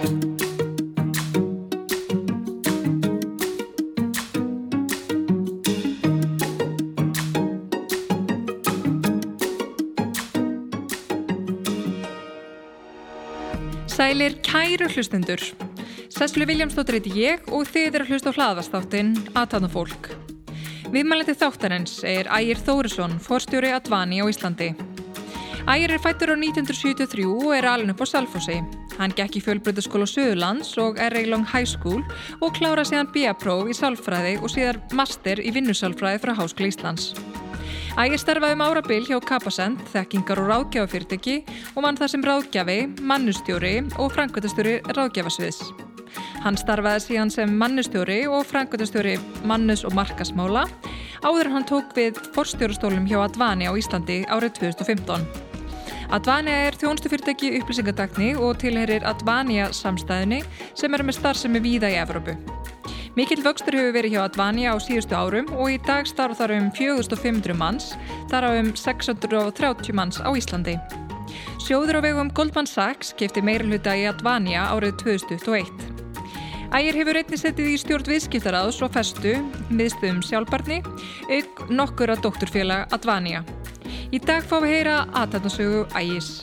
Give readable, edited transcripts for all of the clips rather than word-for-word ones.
Sælir kæru hlustendur. Sesselju Vilhjálmsdóttir heiti ég og þið eru að hlusta á hlaðvarpsþáttinn Athafna fólk. Viðmælandi þáttarins er Ægir Þórisson, forstjóri Advani á Íslandi. Ægir er fæddur á 1973 og er alinn upp á Selfossi. Hann gekk í Fjölbrautaskóla Suðurlands og Ereilong High School og kláraði síðan BA-próf í sálfræði og síðar master í vinnusálfræði frá Háskóla Íslands. Ægir starfaði árabil hjá Capacent, þekkingar- og ráðgjafafyrirtæki og vann þar sem ráðgjafi, mannustjóri og framkvæmdastjóri ráðgjafasviðs. Hann starfaði síðan sem mannustjóri og framkvæmdastjóri mannus- og markaðsmála áður en hann tók við forstjórastólum hjá Advani á Íslandi árið 2015. Advani er þjónustufyrirtæki í upplýsingatækni og tilheyrir Advania samstæðunni sem er með starfsemi víða í Evrópu. Mikill vöxtur hefur verið hjá Advani á síðustu árum og í dag starfa þar 4500 manns, þar af 630 manns á Íslandi. Sjóður á vegum Goldman Sachs keypti meirihluta í Advania árið 2021. Ægir hefur einnig setið í stjórn viðskiptaráðs og festu, miðstöðum sjálfbærni, auk nokkurra dótturfélaga Advania. Í dag fáum við heyra athafnasögu Ægis.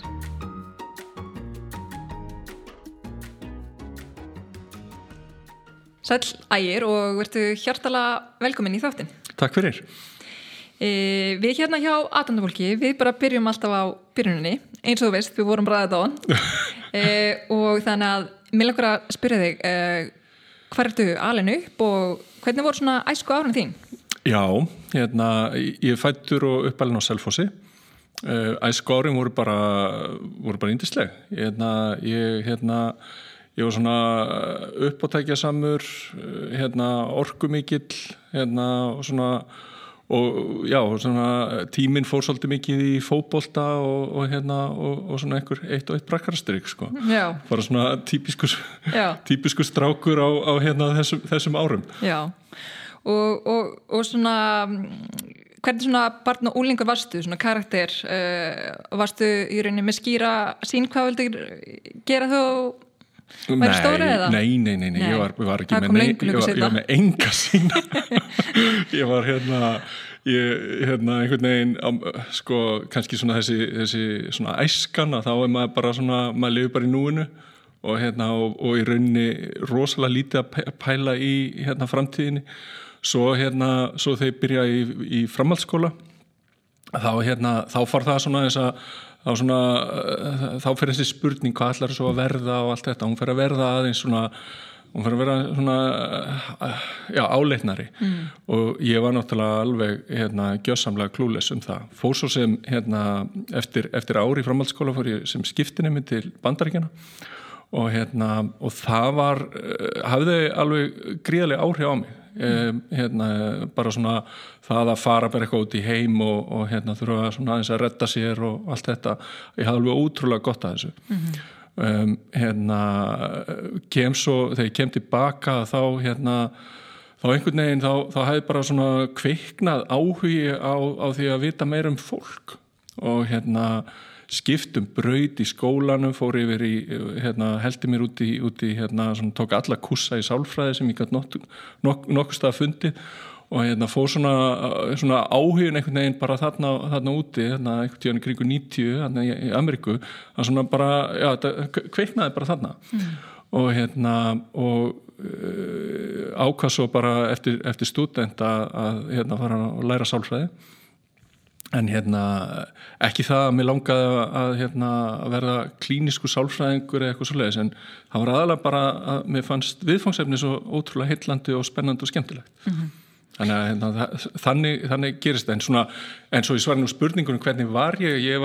Sæll Ægir og vertu hjartalega velkomin í þáttinn. Takk fyrir. Við hérna hjá Athafnafólki, við bara byrjum alltaf á byrjuninni, eins og þú veist, við vorum ræðið á hann. Og þannig að mig langar að spyrja þig, hvar ertu alin upp og hvernig voru svona æsku árin þín? Já, ég fæddur og uppalinn á Selfossi. Æsku árin voru bara yndisleg. Ég var svona uppátækjasamur, orkumikill, og svona, og já, svona tíminn fór svolítið mikið í fótbolta og svona eitt og eitt brakkarastrik, sko. Já. Bara svona típiskur strákur á þessum árum. Já. Og svona, hvernig svona barn og unglingur varstu, svona karakter, varstu í rauninni með skýra sín, hvað vildir gera þú? Væri stóra eða? Nei, ég var ekki með enga sína. Ég var einhvern veginn, sko, kannski svona þessi svona æskan, þá maður bara svona, maður lifir bara í núinu og í rauninni rosalega lítið að pæla í framtíðinni. Svo þegar ég byrja í framhaldsskóla, þá far það svona þess að þá fer þessi spurning hvað ætlar svo að verða og allt þetta, hún fer að verða aðeins svona, hún fer að vera svona áleitnari og ég var náttúrulega alveg gjörsamlega klúles það. Fór svo sem eftir ári í framhaldsskóla fór ég sem skiptinemi til Bandaríkjanna og það hafði alveg gríðarleg áhrif á mig. Bara svona það að fara bara eitthvað út í heim og þurfa svona aðeins að redda sér og allt þetta, ég hafði alveg ótrúlega gott að þessu. Þegar ég kem tilbaka þá einhvern veginn þá hefði bara svona kviknað áhugi á því að vita meira um fólk og skiptum braut í skólanum, fór yfir í heldi mér út í svona, tók alla kursa í sálfræði sem ég gat nokkuð stað fundið og fór svona áhugin einhvern veginn bara þarna úti, einhvern tíðan í kringu 90 í Ameríku, það svona bara, þetta kveiknaði bara þarna og ákvað svo bara eftir stúdent að fara að læra sálfræði. En ekki það að mér langaði að verða klínisku sálfræðingur eða eitthvað svoleiðis, en það var aðalega bara að mér fannst viðfangsefni svo ótrúlega heillandi og spennandi og skemmtilegt. Þannig að þannig gerist það. En svo í svarinu spurningunum hvernig var ég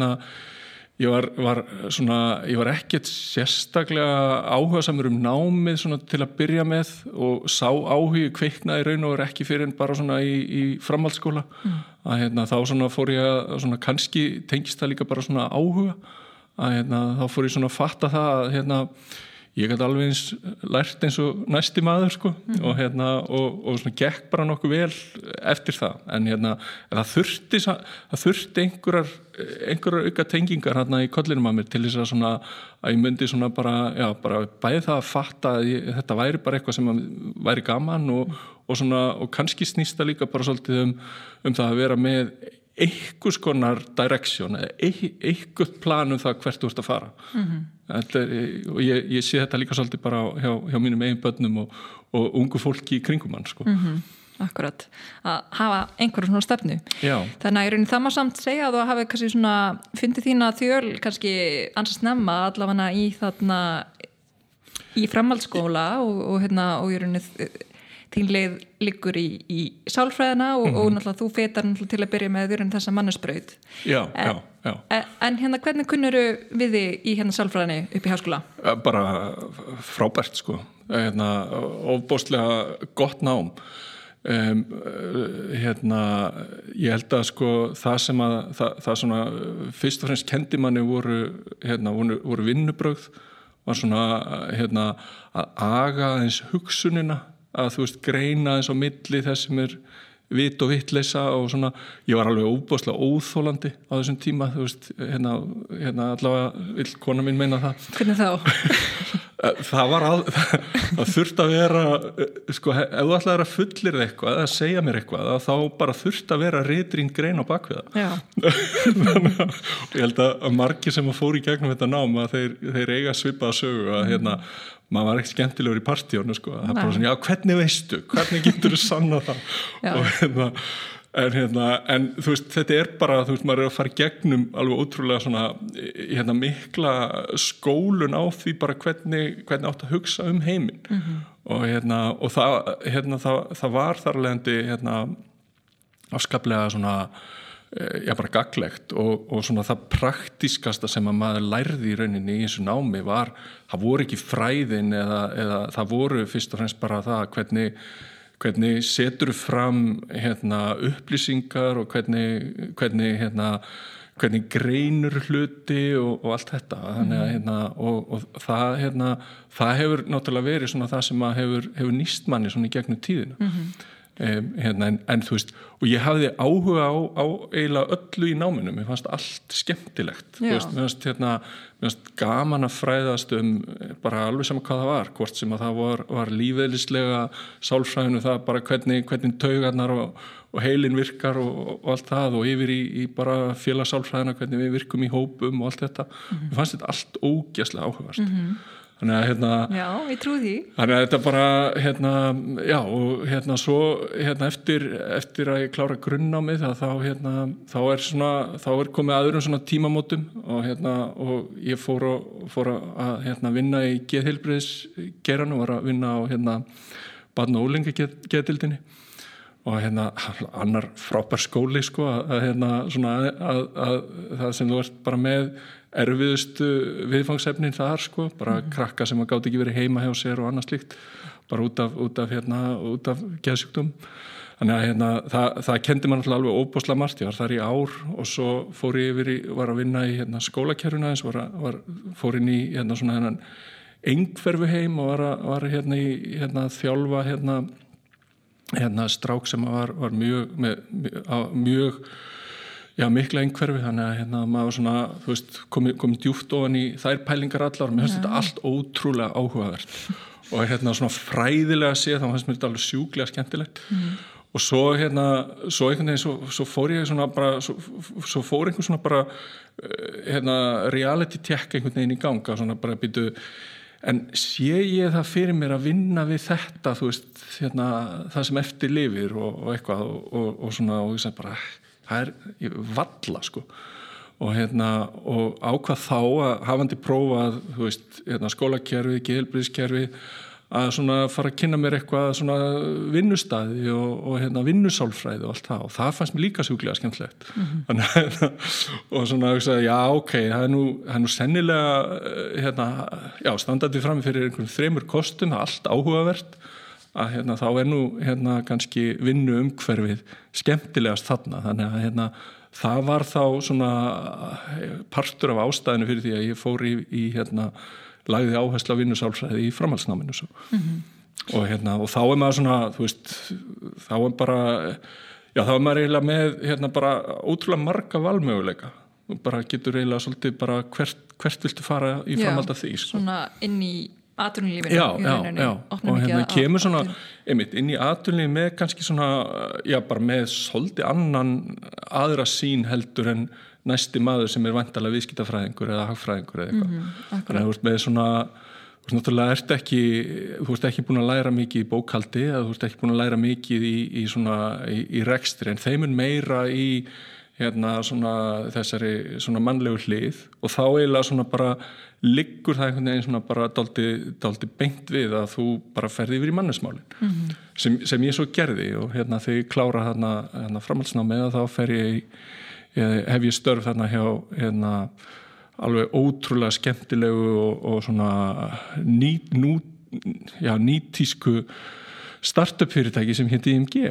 var ekkert sérstaklega áhugasamur námið svona til að byrja með og sá áhugi kviknaði raun og er ekki fyrir en bara svona í framhaldsskóla að þá svona fór ég að svona kannski tengist það líka bara svona áhuga að þá fór ég svona að fatta það að ég gat alveg eins lært eins og næsti maður sko og og svona gekk bara nokkuð vel eftir það, en það þurfti einhverjar auka tengingar í kollinum að mér til þess að svona að ég myndi svona bara bæði það að fatta að þetta væri bara eitthvað sem væri gaman og kannski snýst það líka bara svolítið um það að vera með einhvers konar direction eða eitthvað plan um það hvert þú ert að fara og ég sé þetta líka svolítið bara hjá mínum eigin börnum og ungu fólki í kringum hann sko. Akkurat, að hafa einhverjum svona stefnu. Já. Þannig að í rauninni það má samt segja að þú hafi kannski svona fundið þína þjöl kannski ansast snemma allavega í framhaldsskóla og í rauninni þín leið liggur í sálfræðina og náttúrulega þú fetar náttúrulega til að byrja með þessa mannusbraut. Já. En hvernig kunnuru við þig í sálfræðinni upp í háskóla? Bara frábært sko. Ofboðslega gott nám. Ég held að sko það sem að það svona fyrst og fremst kendi manni voru vinnubrögð var svona að aga eins hugsunina að þú veist greina eins á milli þess sem vit og vitleysa og svona ég var alveg óbúðslega óþólandi á þessum tíma þú veist allavega vill kona mín meina það. Hvernig þá? Það þurfti að vera sko, ef þú ætlaðir að fullir eitthvað eða segja mér eitthvað, þá bara þurfti að vera ritrýnd grein á bakvið það. Þannig að ég held að margir sem að fóru í gegnum þetta nám að þeir eiga svipaða sögu að maður var ekki skemmtilegur í partíónu sko, það er bara svona, hvernig veistu, hvernig getur þú sanna það og en þú veist, þetta bara þú veist, maður að fara gegnum alveg ótrúlega svona mikla skólun á því bara hvernig átt að hugsa heiminn og það var þar leiðandi afskaplega svona bara gagnlegt og svona það praktískasta sem að maður lærði í rauninni í þessu námi það voru ekki fræðin eða það voru fyrst og fremst bara það hvernig setur fram upplýsingar og hvernig greinur hluti og allt þetta þannig að og það hefur náttúrulega verið svona það sem að hefur nýst manni svona í gegnum tíðina en þú veist og ég hafði áhuga á eiginlega öllu í náminu, mér fannst allt skemmtilegt þú veist, mér fannst gaman að fræðast bara alveg sama hvað það var, hvort sem að það var lífeðlislega sálfræðinu það bara hvernig taugarnar og heilin virkar og allt það og yfir í bara félagssálfræðina hvernig við virkum í hópum og allt þetta mér fannst þetta allt ógeðslega áhugavert þannig að já, ég trúi því þannig að þetta bara og svo eftir að ég klára grunnnámið þá er komið aðurum svona tímamótum og ég fór að vinna í geðheilbrigðisgeiranum var að vinna á barna- og unglingageðdeildinni og annar frábær skóli sko að það sem þú ert bara með erfiðustu viðfangsefnin þar sko, bara krakka sem að gátt ekki verið heima hjá sér og annað slíkt bara út af geðsjúkdóm þannig að það kendi mann alveg óbúslega margt, ég var þar í ár og svo fór ég var að vinna í skólakerfuna eins fór inn í svona einhverfuheim og var í þjálfa strák sem var mjög mikla einhverfi þannig að maður svona þú veist komið djúpt ofan í þær pælingar allar og mér finnst þetta allt ótrúlega áhugavert og svona fræðilega séð þá finnst mér þetta alveg sjúklega skemmtilegt og svo einhvern veginn svo fór ég svona bara svo fór einhvern svona bara reality check einhvern veginn í ganga svona bara býtu en sé ég það fyrir mér að vinna við þetta þú veist það sem eftir lifir og eitthvað og svona og ég sagði bara það valla sko og ákvað þá að hafandi prófað þú veist skólakerfið, geðheilbrigðiskerfið að svona fara að kynna mér eitthvað svona vinnustæði og vinnusálfræði og allt það og það fannst mér líka sjúklega skemmtilegt og svona já ok, það er nú sennilega standandi fram fyrir einhverjum 3 kostum, það er allt áhugavert að þá er nú kannski vinnu umhverfið skemmtilegast þarna þannig að það var þá svona partur af ástæðinu fyrir því að ég fór í lagði áherslu á vinnusálfræði í framhaldsnáminu svo. Og þá maður svona, þú veist, þá bara, já, þá maður eiginlega með bara ótrúlega marga valmöguleika og bara getur eiginlega svolítið bara hvert viltu fara í framhald af því, sko. Svona inn í atvinnulífinu. Já, og kemur svona einmitt inn í atvinnulífinu með kannski svona, já, bara með svolítið annan aðra sýn heldur en næsti maður sem væntanlega viðskiptafræðingur eða hagfræðingur eða eitthvað. Þannig að þú veist með svona, þú veist náttúrulega þú veist ekki búin að læra mikið í bókhaldi eða þú veist ekki búin að læra mikið í rekstri, en þeim meira í svona þessari svona mannlegu hlið, og þá eiginlega svona bara liggur það einhvern veginn svona bara dálítið beint við að þú bara ferði yfir í mannesmálin sem ég svo gerði, og þegar ég klára þarna framhaldsnámið þá hef ég störf þarna hjá alveg ótrúlega skemmtilegu og svona nýtísku startup fyrirtæki sem héti IMG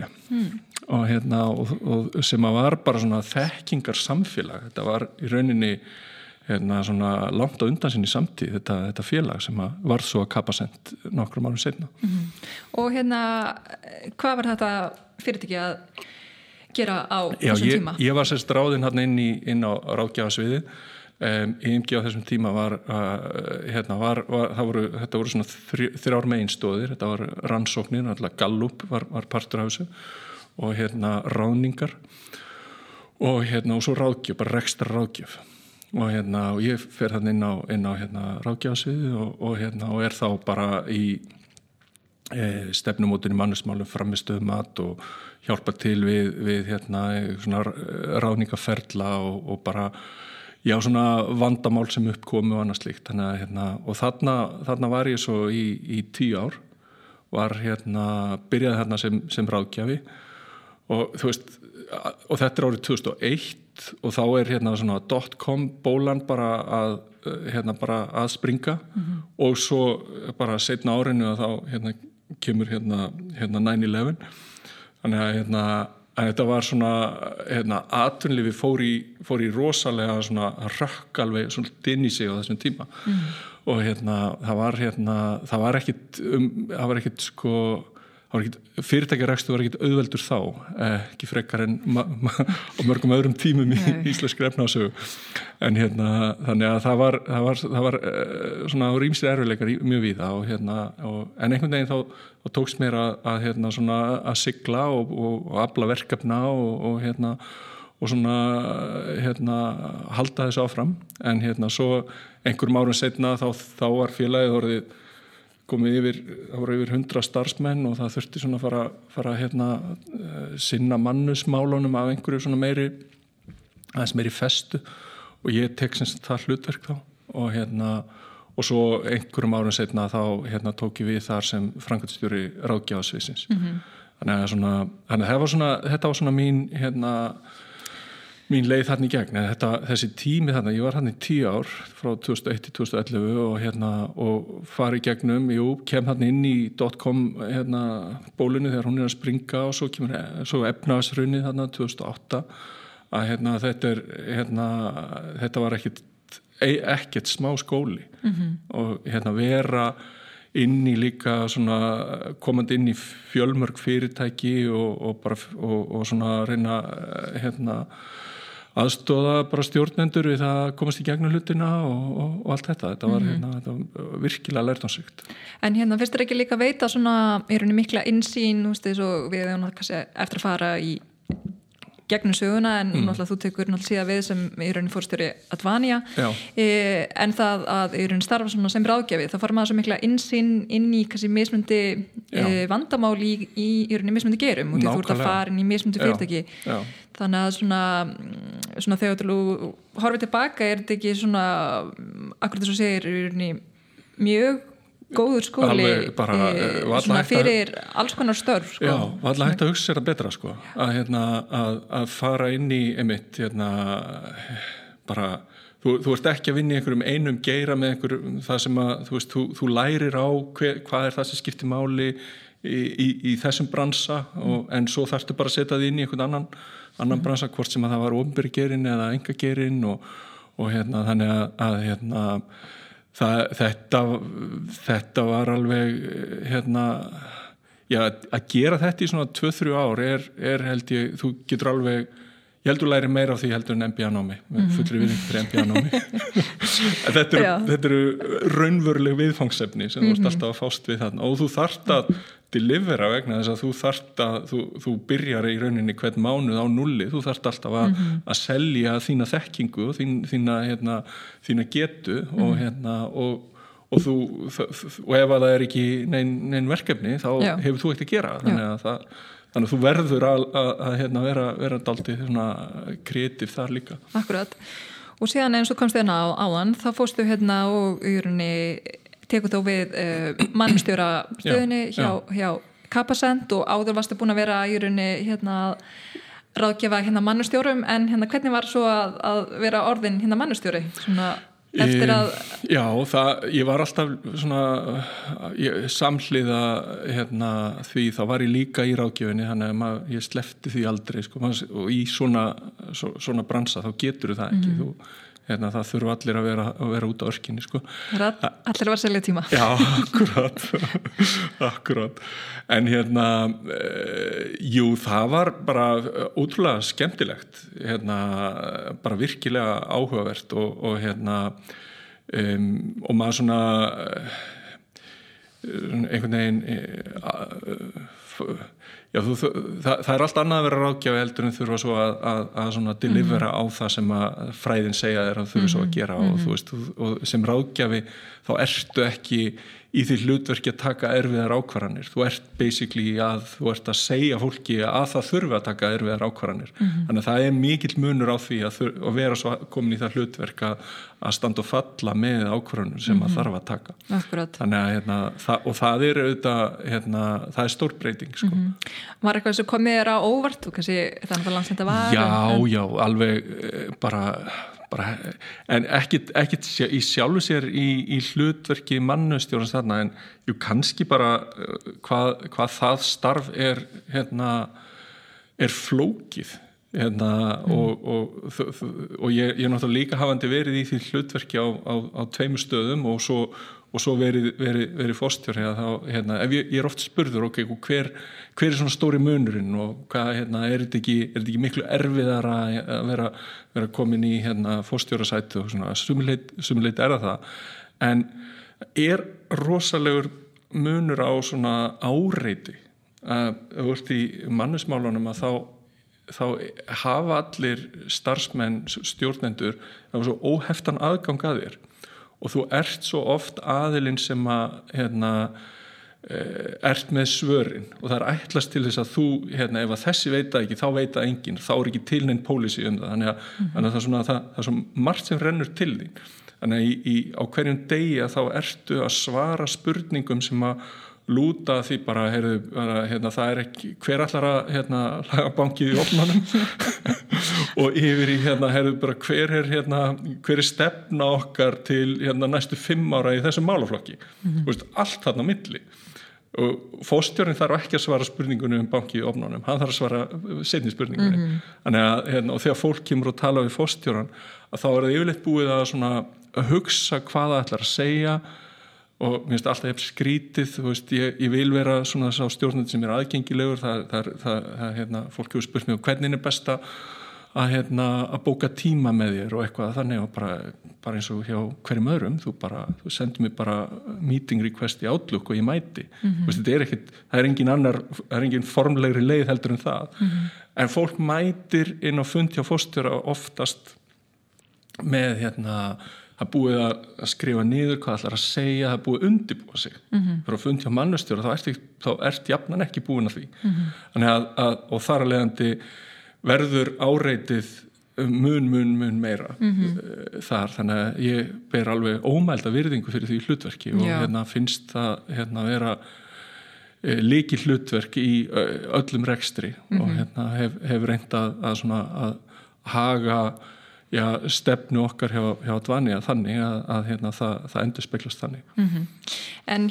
og sem var bara svona þekkingar samfélag. Þetta var í rauninni svona langt á undan sinni samtíð, þetta félag sem var svo að Capacent nokkrum árum seinna. Og hvað var þetta fyrirtæki að gera á þessum tíma? Ég var sérst ráðinn inn á ráðgjafasviðið. IMG á þessum tíma þetta voru svona 3 meginstóðir. Þetta var rannsóknir, alltaf Gallup var partur af þessu, og ráðningar og svo ráðgjöf, bara rekstra ráðgjöf, og ég fer inn á ráðgjafasviðið og er þá bara í stefnumótin í mannesmálum, frammistöðu mat og hjálpa til við svona ráðningaferla og bara svona vandamál sem uppkomu og annað slíkt. Þannig að og þarna var ég svo í 10 ár, byrjaði þarna sem ráðgjafi, og þú veist, og þetta árið 2001, og þá svona .com bólan bara að springa, og svo bara seinna árinu að þá kemur 9/11. Þannig að þetta var svona atvinnulífi fór í rosalega svona rökk alveg svolítið inn í sig á þessum tíma, og það var ekkit fyrirtækjarekstur var ekkit auðveldur þá, ekki frekar en á mörgum öðrum tímum í íslenskri efnahagssögu, en þannig að það var svona ýmsir erfiðleikar mjög víða, en einhvern veginn þá tókst mér að sigla og afla verkefna og svona halda þessu áfram, en svo einhverjum árum seinna þá var félagið orðið komið yfir 100 starfsmenn, og það þurfti svona að fara sinna mannusmálunum af einhverju svona aðeins meiri festu, og ég tek sem það hlutverk þá, og svo einhverjum árum seinna þá tók ég við þar sem framkvæmdastjóri ráðgjafasviðsins. Þannig að þetta var svona mín leið þarna í gegn. Þessi tími þarna, ég var þarna í 10 ár frá 2001 til 2011 og fari í gegnum, kem þarna inn í .com bólunni þegar hún að springa, og svo kemur efnahagshrunið þarna 2008, að þetta var ekkert smá skóli, og vera inn í líka svona komandi inn í fjölmörg fyrirtæki og svona reyna aðstoða bara stjórnendur við það að komast í gegnum hlutina og allt þetta. Þetta var virkilega lærdómsríkt. En finnst þér ekki líka veita svona í rauninni mikla innsýn, og við hefum kannski eftir að fara í gegnum söguna, en náttúrulega þú tekur náttúrulega síðan við sem í rauninni fórstjóri Advania, en það að í rauninni starfa svona sem ráðgjafi, þá fara maður svo mikla innsýn inn í kannski mismundi vandamál í rauninni mismundi gerum, og þú ert að fara inn í mismundi fyrirtæki. Þannig að svona þegar þú horfið tilbaka, er þetta ekki svona akkurat þess að segir í rauninni mjög góður skóli svona fyrir alls konar störf, sko. Já, alltaf hægt að hugsa sér að betra, sko, að fara inn í einmitt bara þú ert ekki að vinna í einhverjum einum geira með einhverjum, það sem að þú lærir á hvað það sem skiptir máli í þessum bransa, en svo þarftu bara að setja þig inn í einhvern annan bransa, hvort sem að það var opinberi geirinn eða enga geirinn, og þannig að þetta var alveg að gera þetta í svona 2-3 ár held ég, þú getur alveg ég held þú læri meira af því heldur en MBA-námi með fullri virðingu fyrir MBA-námi þetta eru raunveruleg viðfangsefni sem þú ert alltaf að fást við þarna og þú þarft að delivera vegna þess að þú byrjar í rauninni hvern mánuð á nulli, þú þarft alltaf að selja þína þekkingu og þína getu og og ef að það ekki nein verkefni þá hefur þú ekkert að gera þannig að þú verður að vera dálítið svona kreatív þar líka. Akkurat. Og síðan eins og komst þérna áðan þá fórstu og í rauninni tekur þó við mannstjóra stöðinni hjá Capacent og áður varstu búin að vera í rauninni ráðgefa mannstjórum en hvernig var svo að vera orðin mannstjóri svona eftir að ég var alltaf svona samhliða því þá var ég líka í ráðgjöfinni þannig að ég sleppti því aldrei og í svona bransa þá getur það ekki það þurfa allir að vera út á örkinni allir var að selja tíma já, akkurat en jú, það var bara ótrúlega skemmtilegt bara virkilega áhugavert og og maður svona einhvern veginn það allt annað að vera ráðgjafi heldur en þurfa svo að svona delivera á það sem að fræðin segja þér að þurfa svo að gera og þú veist, og sem ráðgjafi þá ertu ekki í því hlutverki að taka erfiðar ákvarðanir þú ert basically þú ert að segja fólki að það þurfi að taka erfiðar ákvarðanir þannig að það mikill munur á því að vera svo komin í það hlutverk að standa og falla með ákvarðanir sem að þarf að taka. Akkurat. Þannig að það auðvitað það stór breyting Var eitthvað sem komið þér á óvart og kannski þannig að landsenda var? Já, alveg bara en ekkit í sjálfu sér í hlutverki mannustjórans þarna en kannski bara hvað það starf er flókið og ég náttúrulega líka hafandi verið í því hlutverki á 2 stöðum og svo verið forstjóri þá ef ég oft spurður hver svona stóri munurinn og hvað er þetta ekki miklu erfiðar að vera komin í forstjórasæti og svona sumuleit það en rosalegur munur á svona áreiti að þú ert í mannusmálunum að þá hafa allir starfsmenn, stjórnendur það var svo óheftan aðgang að þér og þú ert svo oft aðilinn sem að ert með svörin og það ætlast til þess að þú ef að þessi veita ekki, þá veita enginn þá ekki til neinn pólicy það þannig að það er svo margt sem rennur til þín þannig á hverjum degi að þá ertu að svara spurningum sem að lúta því bara, það ekki hver allar að laga bankið í ofnanum og yfir í bara hver stefna okkar til næstu 5 ára í þessum málaflokki allt þarna á milli og forstjórinn þarf ekki að svara spurningunum bankið í ofnanum, hann þarf að svara seinni spurningunni þannig að og þegar fólk kemur og tala við forstjóran að þá það yfirleitt búið að hugsa hvað það ætlar að segja og mér finnst alltaf skrítið, þú veist, ég vil vera svona sá stjórnandi sem aðgengilegur það fólk hefur spurt mig hvernig best að bóka tíma með þér og eitthvað þannig og bara eins og hjá hverjum öðrum þú sendur mig bara meeting request í Outlook og ég mæti veist, það er engin formlegri leið heldur en það en fólk mætir inn á fund hjá forstjóra oftast með það búið að skrifa niður hvað ætlar að segja, það búið að undirbúa sig fyrir að fund hjá mannustjóra þá ert jafnan ekki búin að því þannig og þar að leiðandi verður áreitið mun meira þar, þannig að ég ber alveg ómælda virðingu fyrir því hlutverki og finnst það vera lykil hlutverk í öllum rekstri og hef reynt að haga stefnu okkar hjá Advania þannig að það endurspeglast þannig. En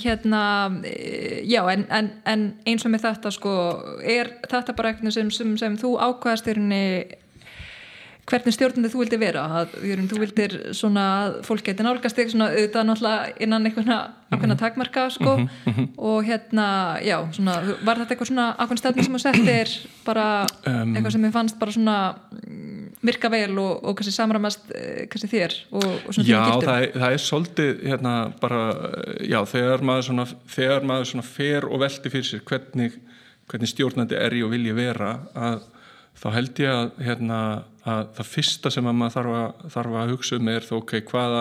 en eins og með þetta er þetta bara eitthvað sem þú ákvaðast hvernig stjórnandi þú vildir vera þú vildir svona að fólk geti nálgast þig svona auðvitað náttúrulega innan einhverja takmarka sko og já, svona var þetta eitthvað svona ákveðin stefna sem þú settir bara eitthvað sem ég fannst bara svona virka vel og kannski samræmast kannski þér og svona já, það svolítið bara, já, þegar maður svona fer og velti fyrir sér hvernig stjórnandi ég og vilji vera þá held ég að það fyrsta sem að maður þarf að hugsa þó hvaða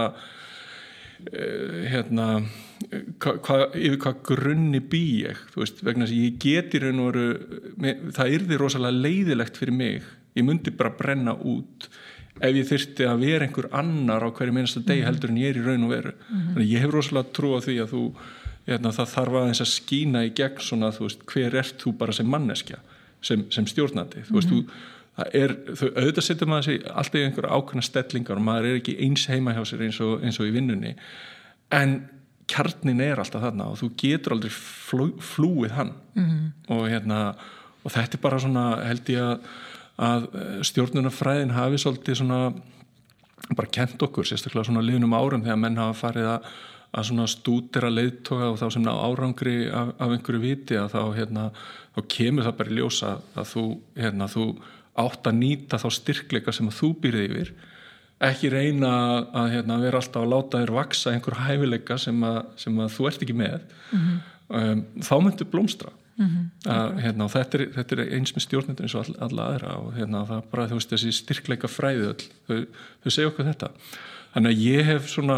yfir hvað grunni bý ég, þú veist, vegna þess að ég geti raun og veru, það yrði rosalega leiðilegt fyrir mig, ég myndi bara brenna út ef ég þyrfti að vera einhver annar á hverju minnsta degi heldur en ég í raun og veru þannig ég hef rosalega trú á því að það þarf aðeins að skína í gegn svona, þú veist, hver ert þú bara sem manneskja sem stjórnandi, þú veist, þau auðvitað setur maður sig alltaf í einhverja ákveðna stellingar og maður ekki eins heima hjá sér eins og í vinnunni en kjarnin alltaf þarna og þú getur aldrei flúið hann og þetta bara svona held ég að stjórnunarfræðin hafi svolítið svona bara kennt okkur, sérstaklega svona liðnum árum þegar menn hafa farið að svona stúdera leiðtoga og þá sem ná árangri af einhverju viti að þá kemur það bara í ljós að þú átt að nýta þá styrkleika sem að þú býrði yfir ekki reyna að vera alltaf að láta þér vaksa einhver hæfileika sem að þú ert ekki með þá myndir blómstra og þetta eins með stjórnendur eins og alla aðra og það bara þú veist þessi styrkleika fræði öll þau segja okkur þetta þannig að ég hef svona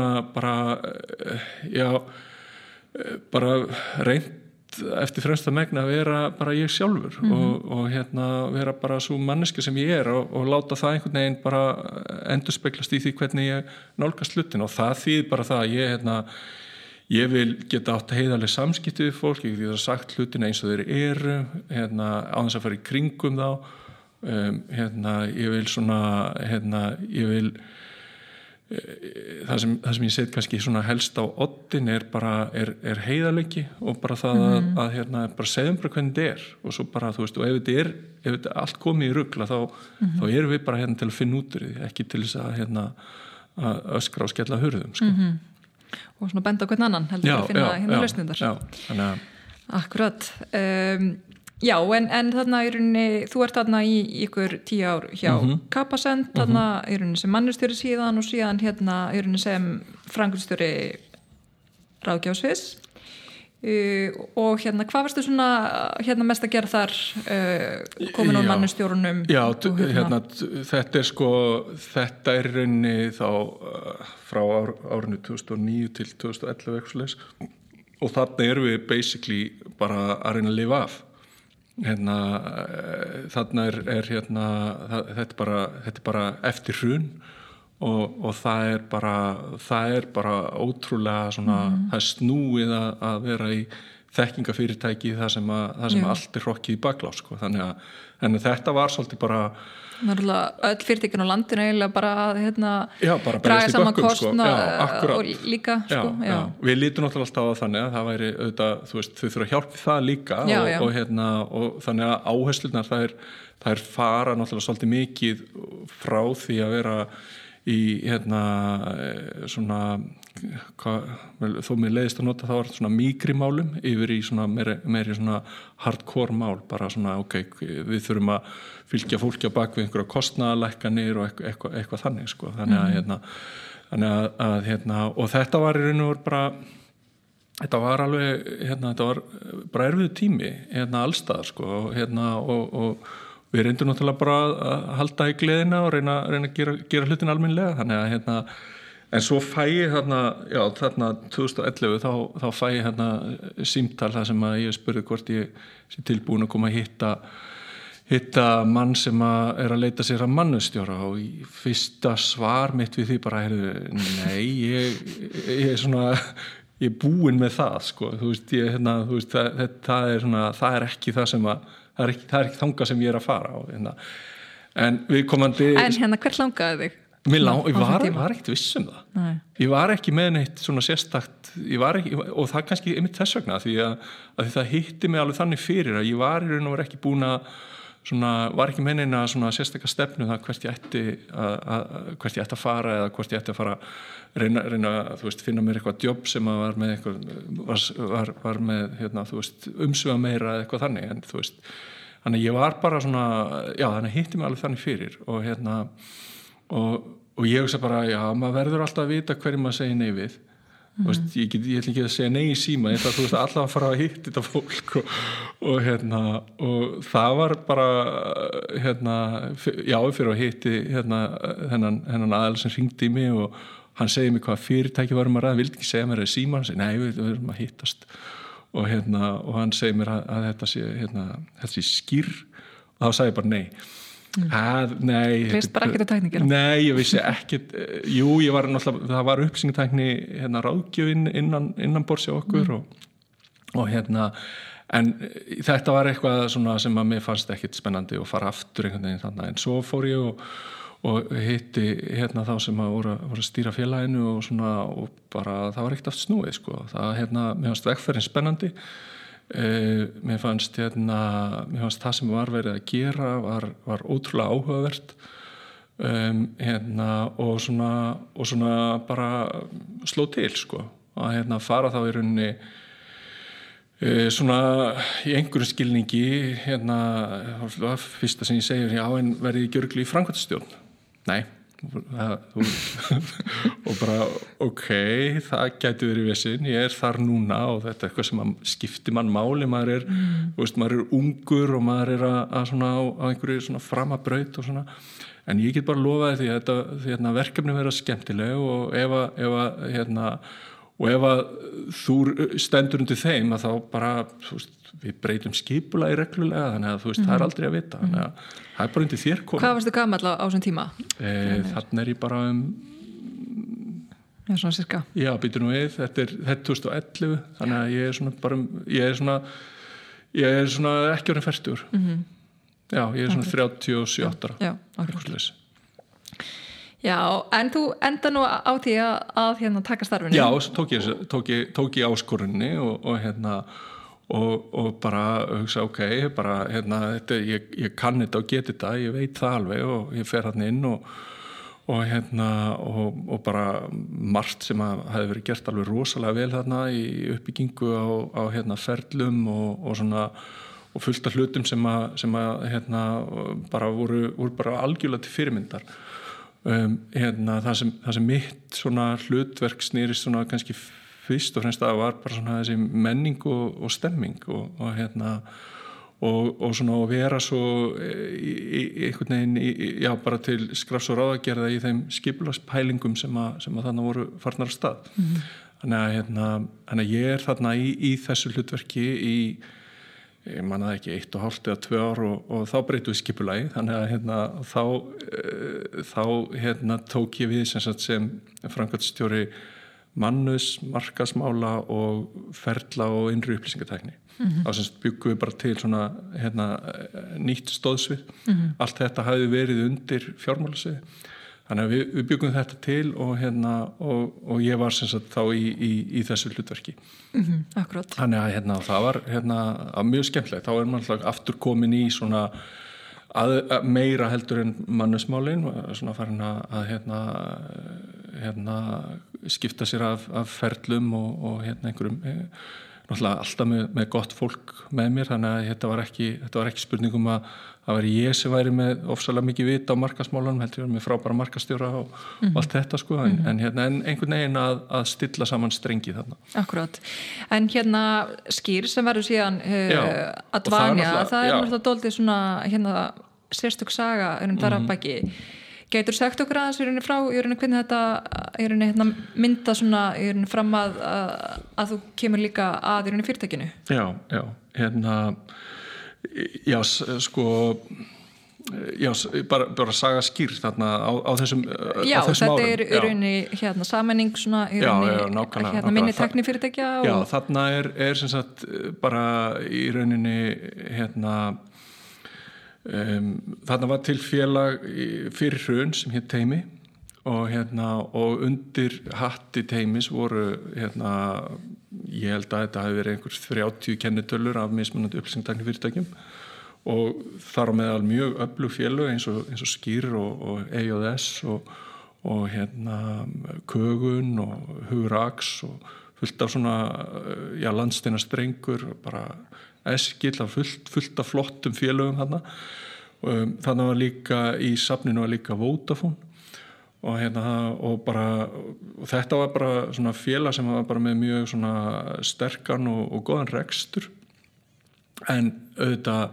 bara reynt eftir fremsta megna að vera bara ég sjálfur og vera bara svo manneska sem ég og láta það einhvern veginn bara endurspeglast í því hvernig ég nálgast hlutin og það þýðir bara það að ég vil geta átt heiðarleg samskipti við fólk, ég geta sagt hlutina eins og þeir eru á þess að fara í kringum þá ég vil svona ég vil það sem ég set kannski svona helst á oddin bara heiðarleiki og bara það að bara segjum bara hvernig þetta og svo bara þú veist og ef þetta allt komið í rugla þá erum við bara til að finna út úr því ekki til þess að öskra og skella hurðum sko. Og svona benda á hvern annan heldur að finna lausnindar akkurat já, en þarna í rauninni, þú ert þarna í ykkur 10 ár hjá Capacent, þarna í rauninni sem mannustjóri síðan og síðan í rauninni sem framkvæmdastjóri ráðgjafarsviðs og hvað varstu svona mest að gera þar komin á mannustjórunum Já, þetta sko þetta í rauninni þá frá árinu 2009 til 2011 eitthvað svoleiðis og þarna erum við basically bara að reyna að lifa af þarna þetta er bara eftir hrun og það er bara ótrúlega svona, það er snúið að vera í þekkingafyrirtæki þar sem allt er rokkið í baklás sko. þannig að þetta var svolítið bara öll fyrirtækin á landinu eiginlega bara að draga saman kostnað og líka sko, já. Við lítum náttúrulega alltaf á þannig að það væri auðvitað, þú veist, þau þurfa að hjálpa það líka og þannig að áherslunar þær fara náttúrulega svolítið mikið frá því að vera í svona þó mér leiðist að nota þá var svona mígrimálum yfir í svona meiri svona hardcore mál bara svona við þurfum að fylgja fólki á bak við einhverja kostnaðalækkanir og eitthvað þannig sko þannig að og þetta var í raun og bara þetta var alveg þetta var bara erfiður tími allstaðar sko og við reyndum náttúrulega bara að halda í gleðina og reyna að gera hlutin almennilega þannig að en svo fæ ég þarna 2011 þá fæ ég símtal þar sem að ég spurði hvort ég sé tilbúin að koma að hitta mann sem að leita sér að mannustjóra og í fyrsta svar mitt við því bara nei, ég er svona ég er búinn með það sko þú veist, það er svona það er ekki það sem að það er ekki þangað sem ég er að fara á en viðkomandi hvert langaði þig? Ég var ekkert viss það Nei. Ég var ekki með neitt svona sérstakt og það kannski einmitt þess vegna því að það hitti mig alveg þannig fyrir að ég var í raun og var ekki búin að svona, var ekki meina svona sérstakka stefnu það hvert ég ætti að fara eða hvort ég ætti að fara reyna þú veist, finna mér eitthvað jobb sem að var með eitthvað var með, þú veist, umsvifa meira eða eitthvað þannig, en þú veist þannig ég var bara svona, já, þannig hitti mig alveg þannig fyrir og ég hugsa bara, já, maður verður alltaf að vita hverju maður segir nei við. Veist, ég ætla ekki að segja nei í síma, ég ætla þú veist alltaf að fara að hitta þetta fólk og það var bara já, fyrir að hitti þennan aðeins sem hringdi í mig og hann segir mér hvað fyrirtæki varum að ræða, vildi ekki segja mér að síma, hann segir nei, við erum að hittast og hann segir mér að þetta sé skýr og þá sagði ég bara nei. Nei, veist bara ekkert á tækningur. Nei, ég vissi ekkert. Jú, ég var náttúrulega, það var uppsýngatækni ráðgjöfin innan borðs hjá okkur og en þetta var eitthvað svona sem að mér fannst ekkert spennandi og fara aftur einhvern veginn þannig, en svo fór ég og hitti þá sem að voru að stýra félaginu og svona og bara það var ekkert aftur snúið sko. Það mér fannst vegferðin spennandi. Mér fannst það sem var verið að gera var ótrúlega áhugavert og svona bara sló til sko að fara þá í rauninni svona í einhverjum skilningi fyrsta sem ég segir, já, en verði ég gjörgli í framkvæmdastjórn? Nei. Og bara ok, það gæti verið vesinn, ég þar núna og þetta eitthvað sem skiptir mann máli, maður maður ungur og maður að svona á einhverju svona framabraut og svona, en ég get bara lofaði því að verkefni vera skemmtileg og ef að þú stendur undir þeim að þá bara, þú veist, við breytum skipulagi reglulega, þannig að þú veist, það aldrei að vita, þannig að það bara undir þér komið. Hvað varstu gamall á þessum tíma? Þarna ég bara já, svona cirka. Já, býtu nú við, þetta er 2011, þannig að ég er svona ekki orðinn fertugur. Já, ég er svona 37 ára. Já, akkurat. Já, en þú enda nú á því að taka starfinu. Já, svo tók ég áskorunni og bara hugsa, ok, bara þetta, ég kann þetta og get þetta, ég veit það alveg og ég fer hann inn og bara margt sem að hefði verið gert alveg rosalega vel þarna í uppbyggingu á ferlum og svona og fullt af hlutum sem bara voru bara algjörlega til fyrirmyndar. Það sem mitt svona hlutverk snýrist svona kannski fyrst og fremst að var bara svona þessi menning og stemming og svona að vera svo einhvern veginn já, bara til skrafs og ráðagerða í þeim skipulagspælingum sem að þarna voru farnar af stað. Þannig að ég er þarna í þessu hlutverki ég manna það ekki 1,5 eða 2 ár og þá breytum við skipulagi, þannig að þá tók ég við sem framkvæmdastjóri mannus, markaðsmála og ferla og innri upplýsingatækni. Þá byggum við bara til svona nýtt stóðsvið. Allt þetta hafði verið undir fjármálasviði. Þannig að við byggum þetta til og ég var sem sagt þá í þessu hlutverki. Akkurat. Þannig að það var mjög skemmtilegt. Þá er maður aftur komin í svona meira heldur en mannusmálin, svona farin að skipta sér af ferlum og einhverjum náttúrulega alltaf með gott fólk með mér, þannig að þetta var ekki spurningum að það væri ég sem væri með ofsalega mikið vit á markaðsmálanum, heldur ég með frábæra markaðsstjóra og allt þetta sko, en einhvern veginn að stilla saman strengi þarna. Akkurat. En Skýr sem verður síðan Advanja, það er náttúrulega dálítið svona sérstök saga þar að baki. Gætur sagt okkur aðeins frá hvernig þetta mynda svona fram að þú kemur líka að fyrirtækinu? Já, sko bara saga Skýr þarna á þessum já, á þessum árum. Já, þetta er rauninni sammenning svona minni tæknifyrirtækja Já, þarna er sem sagt bara í rauninni þarna var til félag fyrir hrun sem hét Teymi og undir hatti Teymis voru ég held að þetta hafi verið einhver 30 kennitölur af mismunandi upplýsingatæknifyrirtækjum og þar á meðal mjög öflug félög eins og Skýr og EJS og Kögun og Hugraks og fullt af svona landsteina strengur, bara Eskill, fullt af flottum félögum þarna. Þannig var líka í safninu var líka Vodafone og og þetta var bara svona félag sem var bara með mjög svona sterkan og góðan rekstur, en auðvitað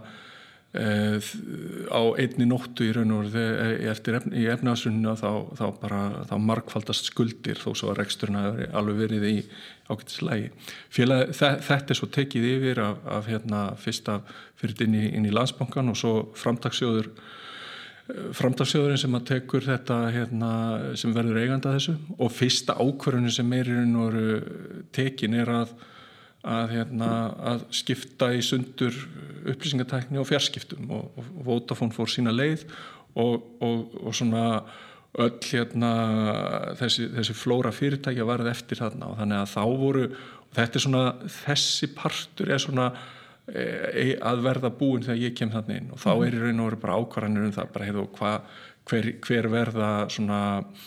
á einni nóttu í raun og veru í efnahagshruninu þá margfaldast skuldir þó svo að reksturinn hafi alveg verið í ágætislagi. Þetta svo tekið yfir af fyrst fyrir inn í Landsbankann og svo framtakssjóðurinn sem að tekur þetta sem verður eigandi að þessu, og fyrsta ákvörðunin sem í raun og veru tekin að skipta í sundur upplýsingatækni og fjarskiptum, og Vodafone fór sína leið og svona öll þessi flóra fyrirtækja varð eftir þarna, og þannig að þá voru, þetta svona, þessi partur svona að verða búin þegar ég kem þarna inn, og þá í raun og veru bara ákvarðanir það, bara hver verða svona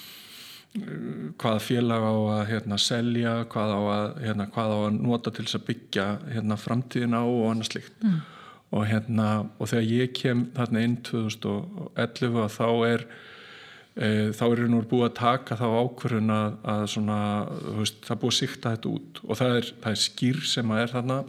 hvaða félag á að selja, hvað á að nota til þess að byggja framtíðina og annað slíkt. Og þegar ég kem þarna inn 2011 þá er nú búið að taka þá ákvörðun að svona, það er búið að sigta þetta út, og það er Skýr sem er þarna.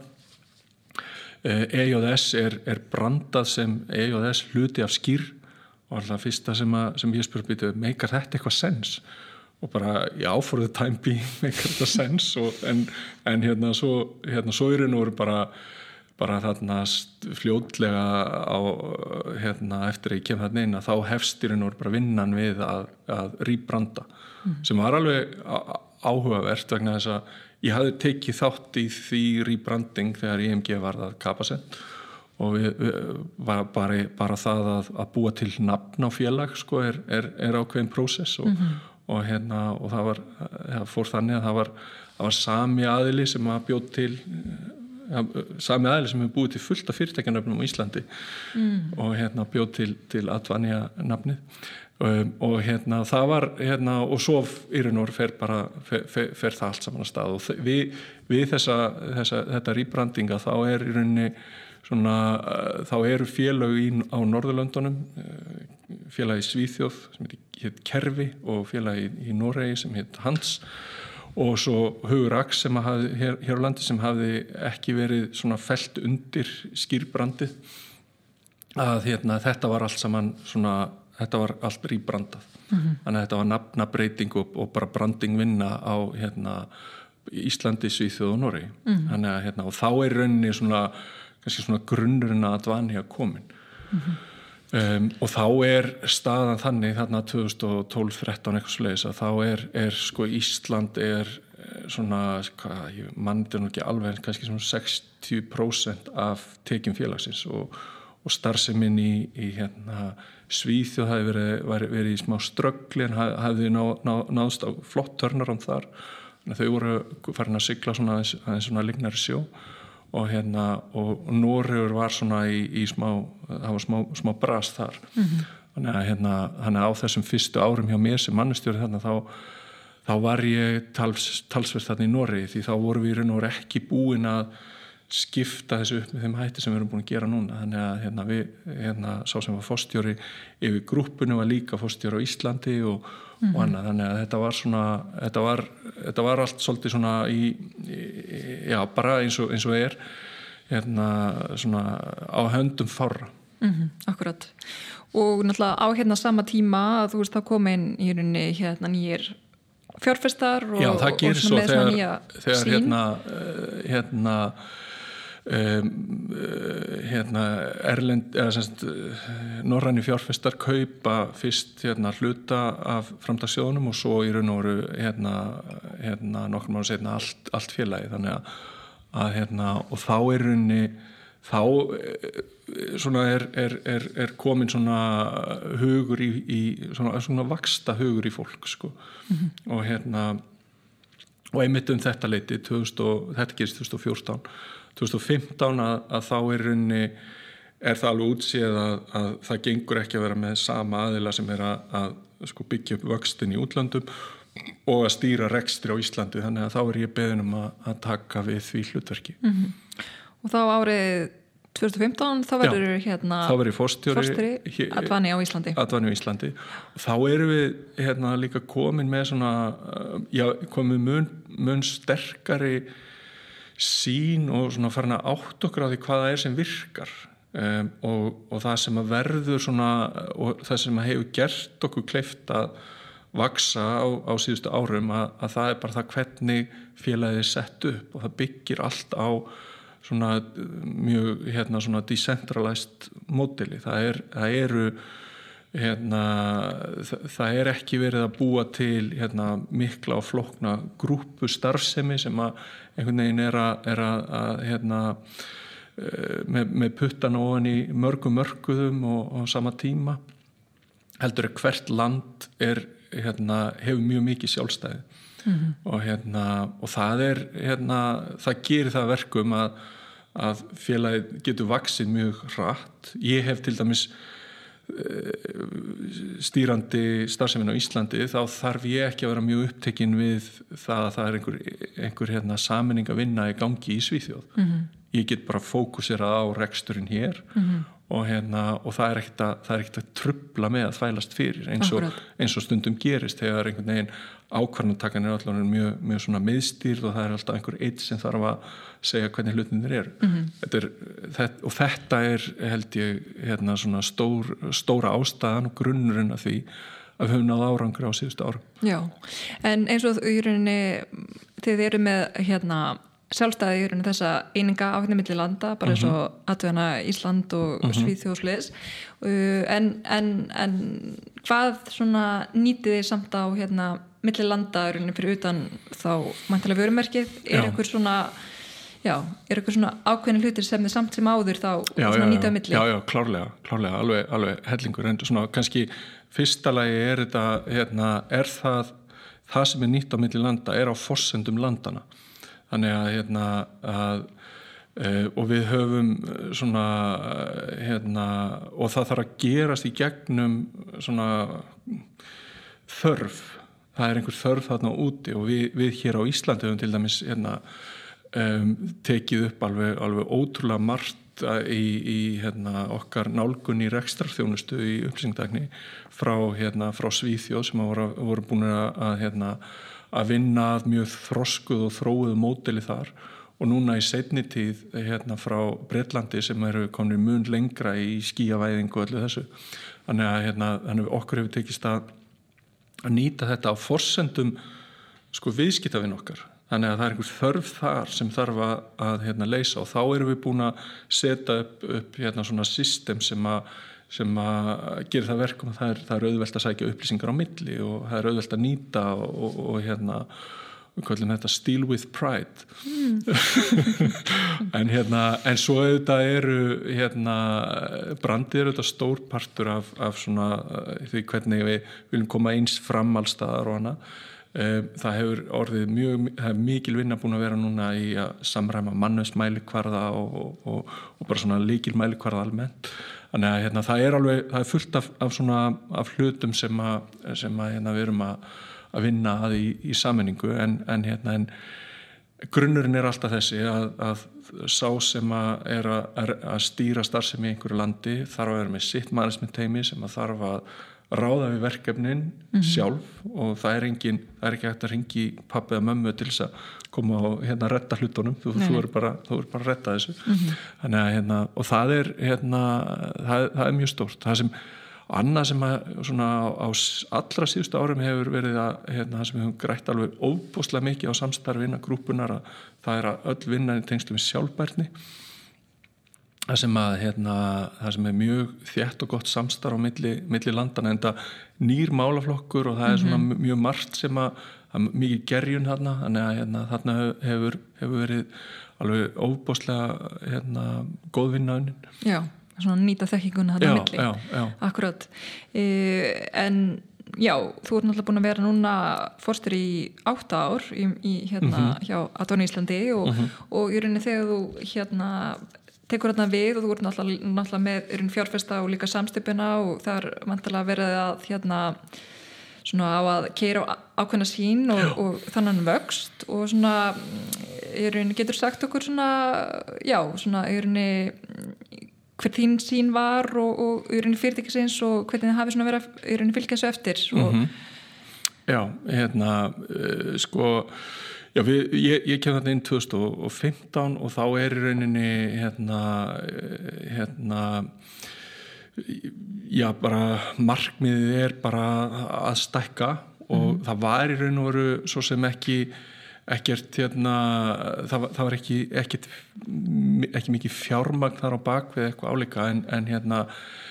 EJS er brandað sem EJS hluti af Skýr, og alltaf fyrsta sem ég spurði, meikar þetta eitthvað sens? Og bara, já, for the time being meikar þetta sens, en svo í raun og veru bara þarna fljótlega eftir að ég kem þarna inn, að þá hefst í raun og veru bara vinnan við að rýbranda, sem var alveg áhugavert vegna þess að ég hafði tekið þátt í því rýbranding þegar IMG var að Capacent, og bara það að búa til nafn á félag sko, er ákveðin prósess, og það fór þannig að það var sami aðili sem að bjóð til sami aðili sem hefur búið til fullt af fyrirtækjanöfnum á Íslandi, og bjóð til Advania nafnið, og það var og svo í raun og fer það allt saman að stað, og við þetta rýbrandinga þá í rauninni svona, þá eru félög á Norðurlöndunum, félag í Svíþjóð sem heit Kerfi, og félag í Noregi sem heit Hans, og svo Hugraks sem hafði hér á landi sem hafði ekki verið svona fellt undir Skýrbrandið, að þetta var allt saman svona, þetta var allt rýbrandað, þannig að þetta var nafnabreyting og bara brandingvinna á Íslandi, Svíþjóð og Noregi, þannig að og þá rauninni svona kannski svona grunnurinn að Advania komin, og þá staðan þannig þarna 2012-13 eitthvað svoleiðis, að þá sko Ísland svona, ég mann nú ekki alveg, kannski svona 60% af tekjum félagsins, og starfsemin í Svíþjóð hafði verið í smá ströggli, en hafði náðst á flott turnaround þar, þannig að þau voru farin að sigla aðeins svona lignari sjó, og Noregur var svona í smá, það var smá bras þar, þannig að á þessum fyrstu árum hjá mér sem mannustjóri þarna, þá var ég talsvert þarna í Noregi, því þá vorum við í raun og veru ekki búin að skipta þessu upp með þeim hætti sem við erum búin að gera núna, þannig að við sá sem var forstjóri yfir grúppunu var líka forstjóri á Íslandi og annað, þannig að þetta var svona þetta var allt svolítið svona já, bara eins og svona á höndum fárra. Akkurat, og náttúrulega á sama tíma að þú veist þá komin í rauninni nýjir fjárfestar og, já, það gerir svo þegar erlend eða semst norræni fjárfestar kaupa fyrst hluta af framtakssjóðunum, og svo í raun og veru nokkrum árum seinna allt félagi, þannig að og þá rauninni þá svona komin svona hugur í svona vaksta hugur í fólk sko, og og einmitt þetta leyti þetta gerist 2014 2015 að þá rauninni það alveg útséð að það gengur ekki að vera með sama aðila sem að sko byggja upp vöxtin í útlöndum og að stýra rekstri á Íslandi, þannig að þá ég beðin að taka við því hlutverki. Og þá árið 2015 þá verður þá verður forstjóri Advani á Íslandi. Advani á Íslandi. Þá erum við líka komin með svona komin mun sterkari sýn og svona farin að átta okkur á því hvað það sem virkar og það sem að verður svona og það sem að hefur gert okkur kleift að vaksa á síðustu árum að það bara það hvernig félagið sett upp og það byggir allt á svona mjög svona decentralized módeli. Það er ekki verið að búa til mikla og flókna grúppu starfsemi sem að einhvern veginn er með puttana ofan í mörgum mörkuðum og sama tíma. Heldur hvert land hefur mjög mikið sjálfstæði. Og það það gerir það verkum að félagið getur vaxið mjög hratt. Ég hef til dæmis stýrandi starfsemin á Íslandi, þá þarf ég ekki að vera mjög upptekinn við það að það er einhver sameining að vinna í gangi í Svíþjóð. Ég get bara fókusera á reksturinn hér og það er ekkert að trufla með að þvælast fyrir eins og stundum gerist þegar einhvern veginn ákvarðanatakan allan mjög svona miðstýrð og það er alltaf einhver einn sem þarf að segja hvernig hlutinir eru. Og þetta held ég svona stóra ástæðan og grunnurinn af því að við höfum náð árangri á síðustu árum. Já, en eins og í rauninni þið eru með sjálfstæði í rauninni þessa eininga á milli landa, bara eins og Advana Ísland og Svíþjóðsliðs. En hvað svona nýtið þið samt á milli landa fyrir utan þá mæntalega vörumerkið? Er einhver svona ákveðni hlutir sem þið samt sem áður þá nýta á milli? Já, klárlega, alveg hellingur. En svona kannski fyrsta lagi þetta, er það sem nýtt á milli landa er á forsendum landana. Þannig og við höfum svona og það þarf að gerast í gegnum svona þörf. Það er einhver þörf þarna úti og við hér á Íslandi höfum til dæmis tekið upp alveg ótrúlega margt í okkar nálgun í rekstrarþjónustu í upplýsingatækni frá Svíþjóð sem voru búin að vinna að mjög þroskuð og þróuð módeli þar og núna í seinni tíð frá Bretlandi sem eru komin mun lengra í skýjavæðingu og öllu þessu. Þannig okkur hefur tekist að nýta þetta á forsendum viðskiptavin okkar. Þannig að það er einhver þörf þar sem þarf að leysa og þá erum við búin að setja upp svona system sem að gera það verkum að það er auðvelt að sækja upplýsingar á milli og það er auðvelt að nýta og við kallum þetta steal with pride. En svo auðvitað eru brandið auðvitað stór partur af svona því hvernig við viljum koma eins fram allstaðar og hana. Það hefur orðið mikil vinna búin að vera núna í að samræma mannauðsmælikvarða og bara svona lykilmælikvarða almennt. Þannig að það er fullt af hlutum sem við erum að vinna að í sameiningu en grunnurinn er alltaf þessi að sá sem að stýra starfsemi í einhverju landi þarf að vera með sitt management teymi sem að þarf að ráða við verkefnin sjálf og það er ekki hægt að hringi pabbi eða mömmu til þess að koma og redda hlutunum, þú er bara að redda þessu. Þannig að og það er mjög stórt. Það sem annað sem svona á allra síðustu árum hefur verið það sem við höfum grætt alveg óbúslega mikið á samstarfi innan grúppunar að það er að öll vinna í tengslum við sjálfbærni. Það sem er mjög þétt og gott samstarf á milli landana enda nýr málaflokkur og það er svona mjög margt sem að mikið gerjun þarna, þannig að þarna hefur verið alveg óbúslega góð vinna unnin. Já, svona nýta þekkinguna þarna milli. Já. Akkurat. En já, þú ert náttúrulega búin að vera núna forstjóri í 8 ár hjá Advani Íslandi og í rauninni þegar þú tekur þarna við og þú ert náttúrulega með fjárfesta og líka samstipuna og það vantilega verið að svona á að keyra ákveðna sín og þannig vöxt og svona getur sagt okkur svona svona hver þín sín var og fyrirtækisins og hvernig það hafi svona verið að fylgja þessu eftir Já, sko ég kem þarna inn 2015 og þá í rauninni bara markmiðið bara að stækka og það var í raun og veru svo sem ekkert það var ekki mikið fjármagn þar á bak við eitthvað álíka en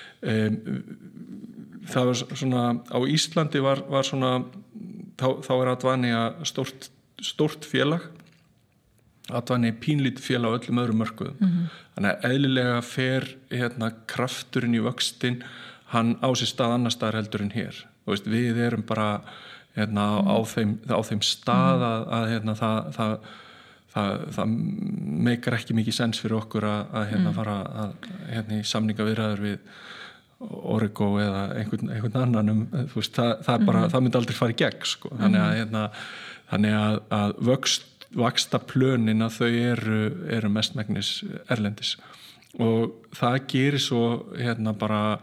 það var svona á Íslandi var svona þá Advania stórt félag Advania pínlítið félag á öllum öðrum mörkuðum þannig að eðlilega fer krafturinn í vöxtin hann á sér stað annar staðar heldur en hér við erum bara á þeim stað að það meikar ekki mikið sens fyrir okkur að fara í samningaviðræður við Origo eða einhvern annan það bara, það myndi aldrei fara í gegn sko. þannig að vaxta plönin að þau eru mestmegnis erlendis og það gerir svo bara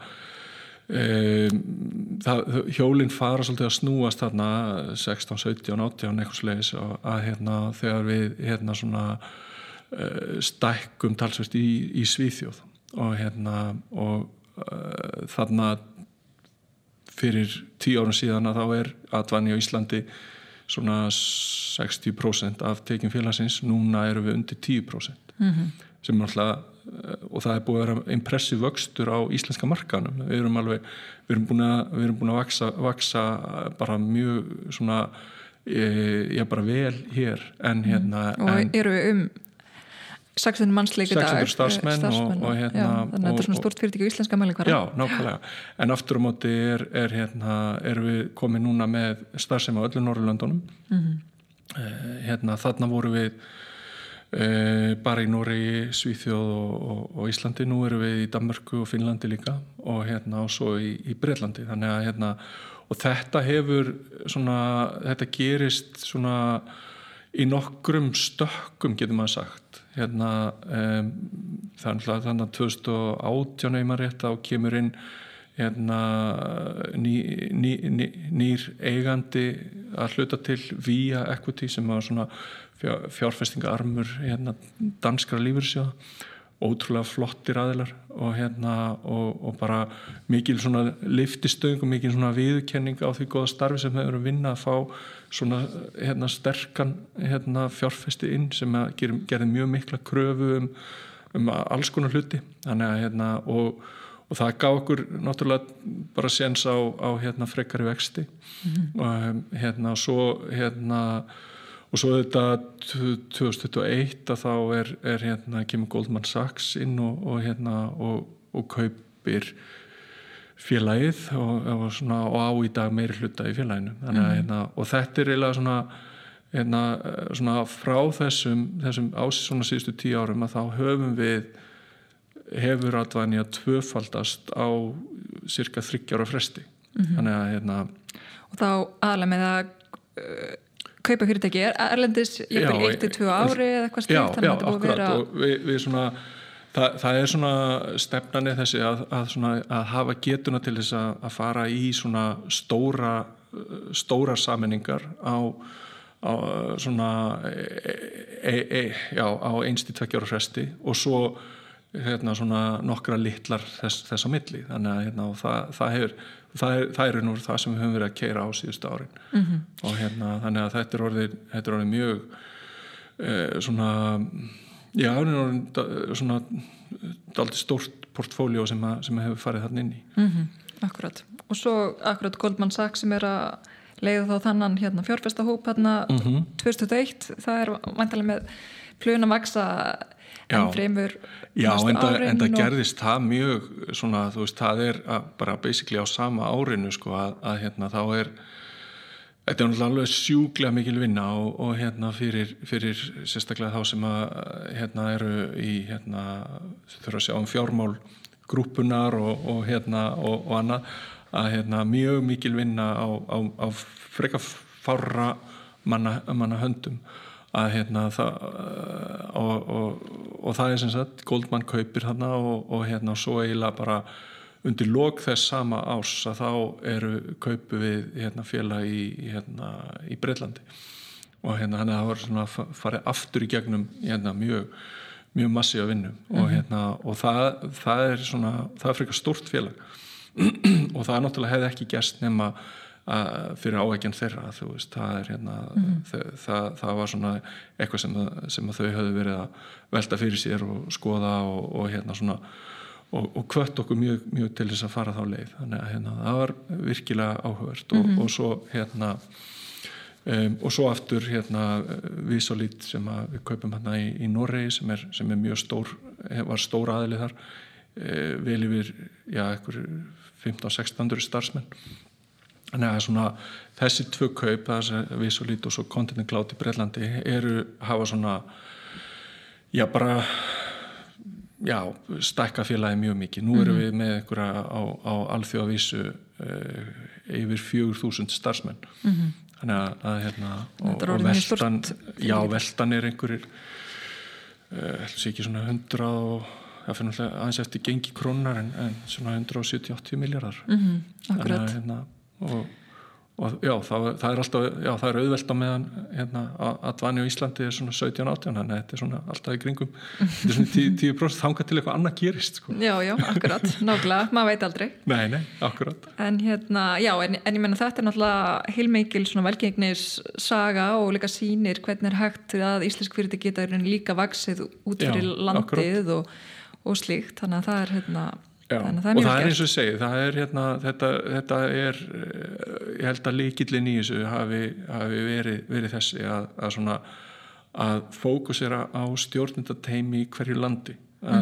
hjólinn fara svolítið að snúast þarna 16, 17, 18 eitthvað slegis að þegar við svona stækkum talsvert í Svíþjóð og þarna fyrir 10 árum síðan að þá Advania á Íslandi svona 60% af tekjum félagsins, núna erum við undir 10% sem alltaf og það búið að vera impressiv vöxtur á íslenska markaðnum við erum búin að vaksa bara mjög svona bara vel hér og eru við 600 mannsleik í dag 600 starfsmenn og þannig að þetta svona stórt fyrirtæki á íslenska mælikvarða Já, nákvæmlega, en aftur á móti erum við komið núna með starfsemi á öllum Norðurlöndunum þarna vorum við bara í Noregi, Svíþjóð og Íslandi, nú erum við í Danmörku og Finnlandi líka og svo í Bretlandi, þannig að og þetta hefur svona, þetta gerist svona í nokkrum stökkum getur maður sagt þannig að 2018 ef maður rétt á kemur inn nýr eigandi að hluta til Via Equity sem var svona fjárfestingararmur danskra lífeyrissjóða ótrúlega flottir aðilar og bara mikil svona lyftistöng og mikil svona viðurkenning á því góða starfi sem hefur að vinna að fá svona sterkan fjárfesti inn sem gerði mjög mikla kröfu alls konar hluti þannig að og það gaf okkur náttúrulega bara séns á frekari vexti og svo þetta 2021 að þá kemur Goldman Sachs inn og kaupir félagið og á í dag meiri hluta í félaginu þannig og þetta eiginlega svona frá þessum svona síðustu 10 árum að þá hefur Advania tvöfaldast á cirka 3 ára fresti þannig að og þá aðalega með að kaupa fyrirtæki erlendis jafnvel 1-2 ári eða eitthvað slíkt þannig að þetta búið vera og við svona það svona stefnan þessi að hafa getuna til þess að fara í svona stóra sameiningar á svona á 1-2 ára fresti og svo svona nokkra litlar þess á milli þannig að það er nú það sem við höfum verið að keyra á síðustu árin og þannig að þetta er orðið mjög svona svona dálítið stórt portfóljó sem hefur farið þarna inn í Akkurat, og svo akkurat Goldman Sachs sem að leiða þá þannan fjárfestahóp 2001, það er væntanlega með plön að vaksa enn fremur næstu árin en það gerðist það mjög svona, þú veist, það bara basically á sama árinu sko að þá Þetta alveg sjúklega mikil vinna og fyrir sérstaklega þá sem að eru í þurfa að sjá fjármál grúppunar og annað að mjög mikil vinna á frekar fárra manna höndum að það og það sem sagt Goldman kaupir þarna og svo eiginlega bara undir lok þess sama árs að þá kaupu við félag í Breitlandi og þannig að það var svona farið aftur í gegnum mjög massífa vinnu og það svona það frekar stórt félag og það náttúrulega hefði ekki gerst nema fyrir áhyggjum þeirra þú veist, það var svona eitthvað sem að þau höfðu verið að velta fyrir sér og skoða og svona og hvött okkur mjög til þess að fara þá leið þannig að það var virkilega áhugavert og svo og svo aftur Visolít sem að við kaupum í Noregi sem er mjög var stór aðili þar vel yfir einhver 15-16 starfsmenn þannig að svona þessi tvö kaup Visolít og svo Continental Cloud í Breitlandi hafa svona bara stækka félagi mjög mikið. Nú erum við með einhverja á alþjóðavísu yfir 4.000 starfsmenn. Þannig að og veltan, veltan einhverjir ekki svona 100 og það fyrir náttúrulega aðeins eftir gengi krónar en svona 170-80 milljarðar. Akkurat. Og það alltaf það auðvelt á meðan að dvani á Íslandi svona 17-18 þannig að þetta svona alltaf í kringum þetta svona 10% þangað til eitthvað annað gerist sko. Já, akkurat, nákvæmlega, maður veit aldrei Nei, akkurat En en ég meina þetta náttúrulega heilmikil svona velgengnis saga og líka sýnir hvernig hægt að íslensk fyrirtæki geta líka vaxið út fyrir landið og slíkt, þannig að það og það eins og segi þetta ég held að lykillinn í þessu hafi verið þessi að svona að fókusera á stjórnendateymi í hverju landi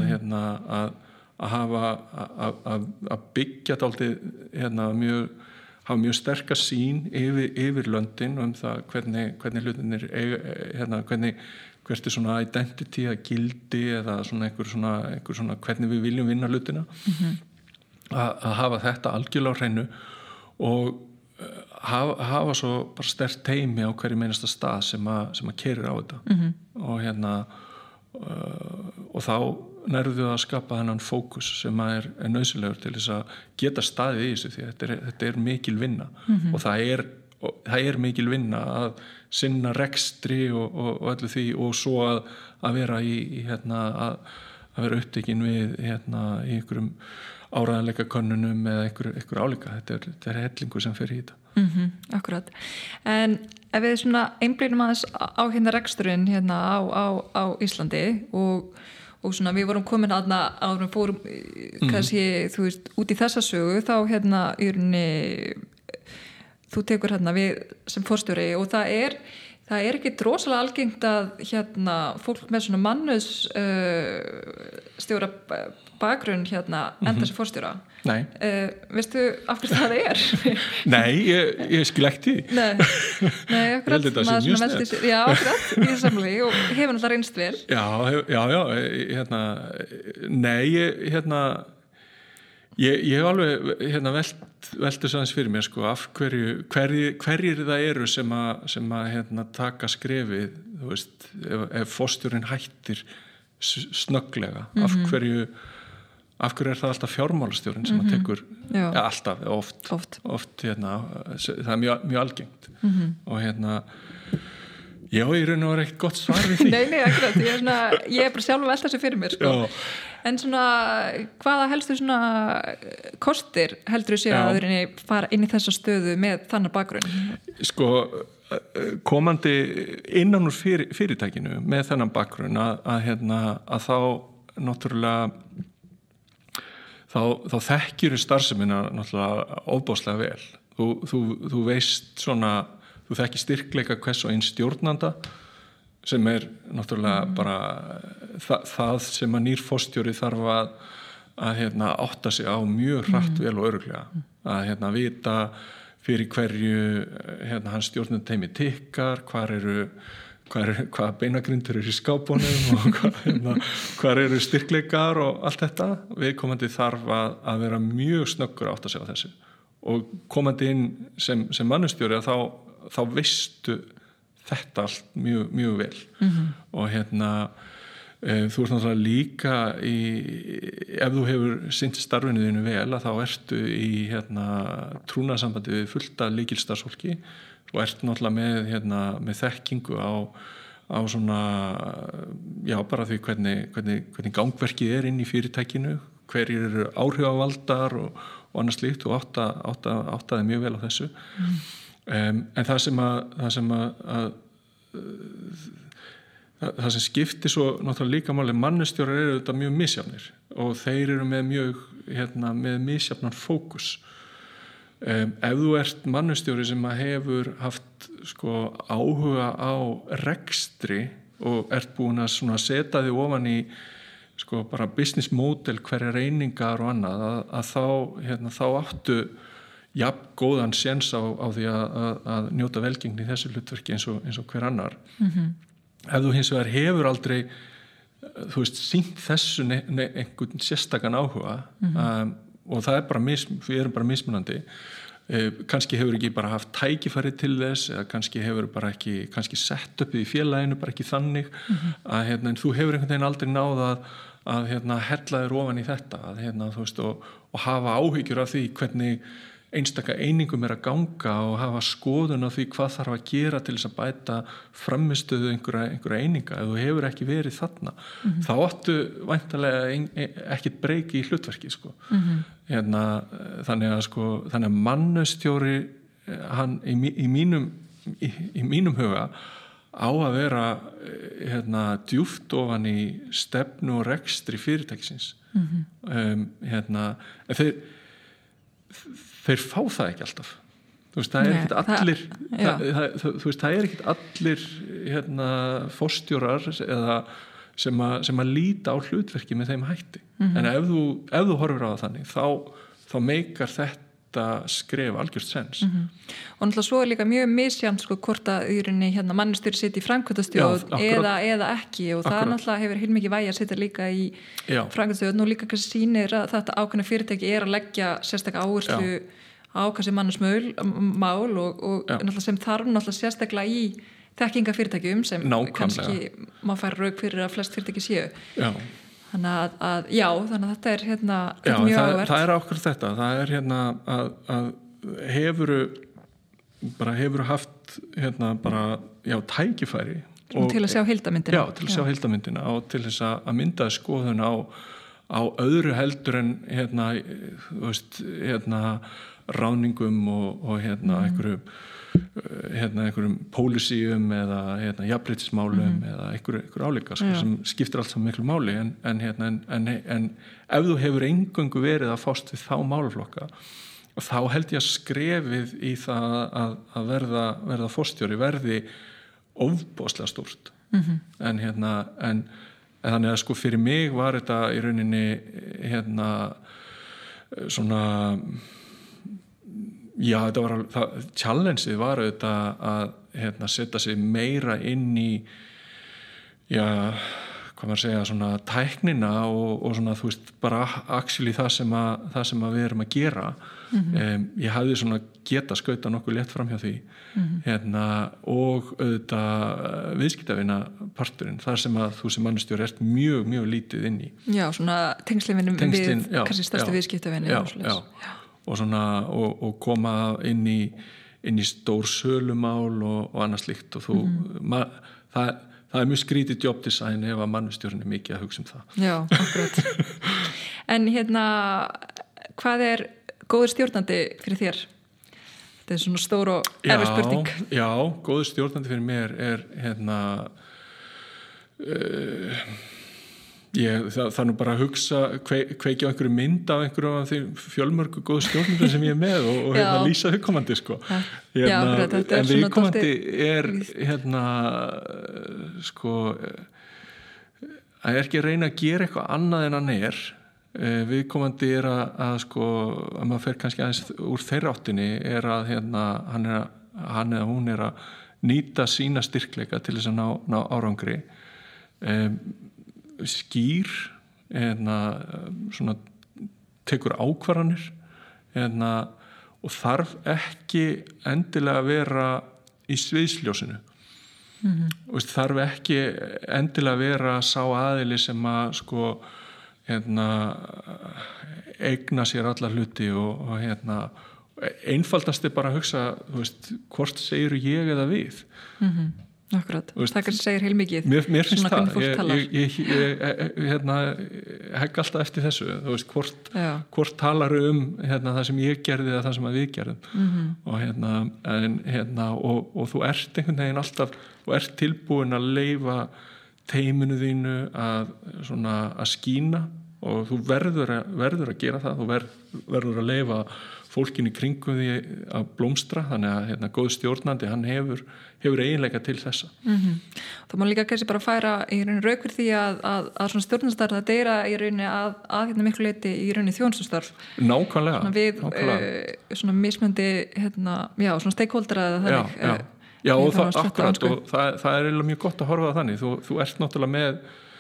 að hafa að byggja dálítið hafa mjög sterka sýn yfir löndin það hvernig hlutinir hvert svona identity að gildi eða svona einhver svona hvernig við viljum vinna hlutina að hafa þetta algjörlega á hreinu og hafa svo bara sterkt teymi á hverju meinasta stað sem að keyrir á þetta og þá nærðu að skapa þennan fókus sem að nauðsynlegur til þess að geta staðið í þessu því þetta er mikil vinna og það er mikil vinna að sinna rekstri og öllu því og svo að vera að vera upptekinn við í einhverjum áræðanleika könnunum eða einhver álíka þetta er hellingur sem fer í þetta Akkurat, en ef við svona einblínum aðeins á reksturinn á Íslandi og svona við vorum komin áður við fórum kannski þú veist út í þessa sögu þá í rauninni þú tekur við sem forstjóri og það er ekki rosalega algengt að fólk með svona mannus stjóra bakgrunn enda sem forstjóra Nei veistu af hverju það er? Nei, ég skil ekki Nei, akkurat Já, akkurat, í samlegi og hefur náttúrulega reynst vel Já, nei, ég hef alveg veltu aðeins fyrir mér sko, af hverjir það eru sem að taka skrefið þú veist, ef forstjórinn hættir snögglega af hverju er það alltaf fjármálastjórinn sem að tekur alltaf, oft það er mjög algengt og já, ég raun og var ekkert gott svar við því Nei, akkurat, ég er bara sjálf að velta þessu fyrir mér sko. En svona, hvaða helstu svona kostir heldur þú sé að fara inn í þessa stöðu með þannig bakgrunn? Sko, komandi innan úr fyrirtækinu með þennan bakgrunn að þá náttúrulega þá þekkir starfsemina náttúrulega ofboðslega vel. Þú veist svona þú þekkir styrkleika hvers og einn stjórnanda sem er náttúrulega bara það sem að nýr forstjóri þarf að átta sig á mjög hratt vel og örugglega að vita fyrir hverju hans stjórnarteymi tikkar, hvað beinagrindur eru í skápunum og hvað eru styrkleikar og allt þetta. Viðkomandi þarf að vera mjög snöggur átt að segja þessu og komandi inn sem mannustjóri þá veistu þetta allt mjög vel. Og þú ert náttúrulega líka ef þú hefur sinnt starfinu þínu vel að þá ertu í trúnaðarsambandi við fullt af lykilstarfsfólki og ert náttúrulega með þekkingu á svona bara því hvernig gangverkið er inn í fyrirtækinu, hverjir eru áhrifavaldar og annars slíkt og áttaði mjög vel á þessu. En það sem skiptir svo náttúrulega líka máli, mannustjórar eru þetta mjög misjafnir og þeir eru með með misjafnan fókus. Ef þú ert mannustjóri sem hefur haft áhuga á rekstri og ert búin að setja þig ofan í bara business model, hverja reyningar og annað, að þá áttu jafn góðan séns á því að njóta velgengni í þessu hlutverki eins og hver annar. Ef þú hins vegar hefur aldrei sýnt þessu einhvern sérstakan áhuga, og það er við erum bara mismunandi, kannski hefur ekki bara haft tækifæri til þess eða kannski hefur bara ekki sett upp í félaginu, bara ekki þannig en þú hefur einhvern veginn aldrei náð að hella þér ofan í þetta og hafa áhyggjur af því hvernig einstaka einingum er að ganga og hafa skoðun á því hvað þarf að gera til þess að bæta framistöðu einhverja eininga. Ef þú hefur ekki verið þarna þá áttu væntanlega ekkert breyki í hlutverki þannig að mannustjóri hann í mínum huga á að vera djúpt ofan í stefnu og rekstri fyrirtækisins. Þeir fá það ekki alltaf. Það er ekkert allir það er ekkert allir forstjórar eða sem að líta á hlutverki með þeim hætti. En ef þú horfir á það þannig þá meikar þetta skref algjört sens. Og náttúrulega svo er líka mjög misjafnt hvort að í rauninni mannustjóri sitji í framkvæmdastjórn eða ekki, og það náttúrulega hefur heilmikið vægi að sitja líka í framkvæmdastjórn og líka kannski sýnir að þetta ákveðna fyrirtæki er að leggja sérstaklega áherslu á kannski mannusmál og náttúrulega sem þarf náttúrulega sérstaklega í þekkingafyrirtækjum sem kannski má færa rauk fyrir að flest fyrirtæki séu. Þannig að þetta er mjög áhugavert. Það er ákveð þetta. Það er að hefur haft tækifæri til að sjá heildarmyndina. Já, til að sjá heildarmyndina og til þess að mynda skoðun á öðru heldur en ráðningum og einhverjum pólísíum eða jafnréttismálum eða einhver álíka sem skiptir allt saman miklu máli en ef þú hefur eingöngu verið að fást við þá málaflokka þá held ég að skrefið í það að verða forstjóri verði ofboðslega stórt. En þannig að fyrir mig var þetta í rauninni svona þetta var challengeið var auðvitað að setja sig meira inn í hvað maður segja svona tæknina og svona bara actually það sem við erum að gera. Ég hafði svona geta skauta nokkuð létt fram hjá því og auðvitað viðskiptavina parturinn þar sem að þú sem mannustjóri ert mjög, mjög lítið inn í. Já, svona tengslinvinum við kannski stærstu viðskiptavini. Já. Og svona og koma inn í stór sölumál og annað slíkt og það er mjög skrítið job design ef að mannustjórinn er mikið að hugsa það. Já, akkurat. En hvað er góður stjórnandi fyrir þér? Þetta er svona stór og erfið spurning. Já, góður stjórnandi fyrir mér er það er nú bara að hugsa kveikja á einhverju mynd af einhverju af þeim fjölmörgu góðu stjórnundum sem ég er með og lýsa viðkomandi en viðkomandi er að er ekki að reyna að gera eitthvað annað en hann er viðkomandi að sko, að maður fer kannski aðeins úr þeirra áttinni að hann eða hún að nýta sína styrkleika til þess að ná árangri, skýr, svona tekur ákvarðanir, og þarf ekki endilega að vera í sviðsljósinu. Og þarf ekki endilega að vera sá aðili sem að sko eigna sér alla hluti og einfaldast bara að hugsa, hvort segir ég eða við. Akkurat, það kannski segir heilmikið. Mér finnst það, ég hegg alltaf eftir þessu, hvort talar það sem ég gerði eða það sem við gerðum. Og þú ert einhvern veginn alltaf, þú ert tilbúin að leyfa teiminu þínu að skína, og þú verður að gera það, þú verður að leyfa fólkin í kringum því að blómstra, þannig að góð stjórnandi, hann hefur eiginleika til þessa. Það má líka kannski bara færa í rauninni rauk fyrir því að svona stjórnastarf, það deyra í rauninni að miklu leyti í rauninni þjónustustarf. Nákvæmlega. Við svona mismöndi, svona stakeholdera eða þannig. Já, og það akkurat, og það eiginlega mjög gott að horfa það þannig. Þú ert náttúrulega með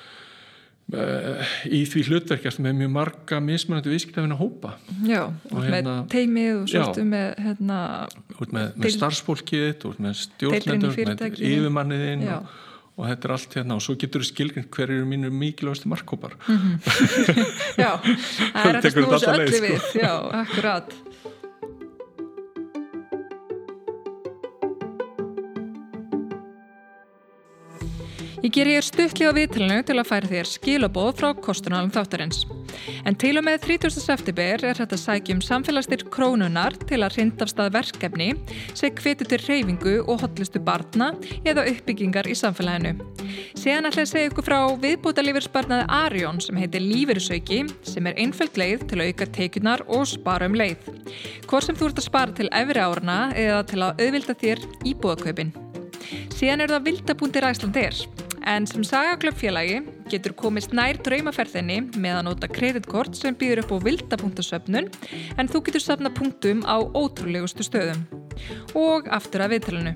í því hlutverkjast með mjög marga mismunandi viðskiptavina hópa. Já, og með teimið og svo ertu með starfsfólkið, með stjórnendur, með yfirmanniðinn og þetta allt og svo getur þú skilgreint hver eru mínir mikilvægastu markhópar. Já, það þetta snúið svo öllu við. Já, akkurat. Ég geri hér stuttlega á viðtalinu til að færa þér skilaboð frá kostunarlegum þáttarins. En til og með 30. september þetta sækja samfélagsstyrk Krónunnar til að hrinda af stað verkefni sem hvetur til hreyfingu og hollustu barna eða uppbyggingar í samfélaginu. Síðan ætla ég að segja ykkur frá viðbótarlífeyrissparnaði Arion sem heitir Lífeyrisauki, sem einföld leið til að auka tekjurnar og spara leið. Hvort sem þú ert að spara til efri árana eða til að auðvelda þér íbúðakaupin. Síðan það vilda.Icelandair. En sem Sagaklöpp-félagi getur komist nær draumaferðinni með að nota kreditkort sem býður upp á vilda.söfnun, en þú getur safnað punktum á ótrúlegustu stöðum. Og aftur að viðtalinu.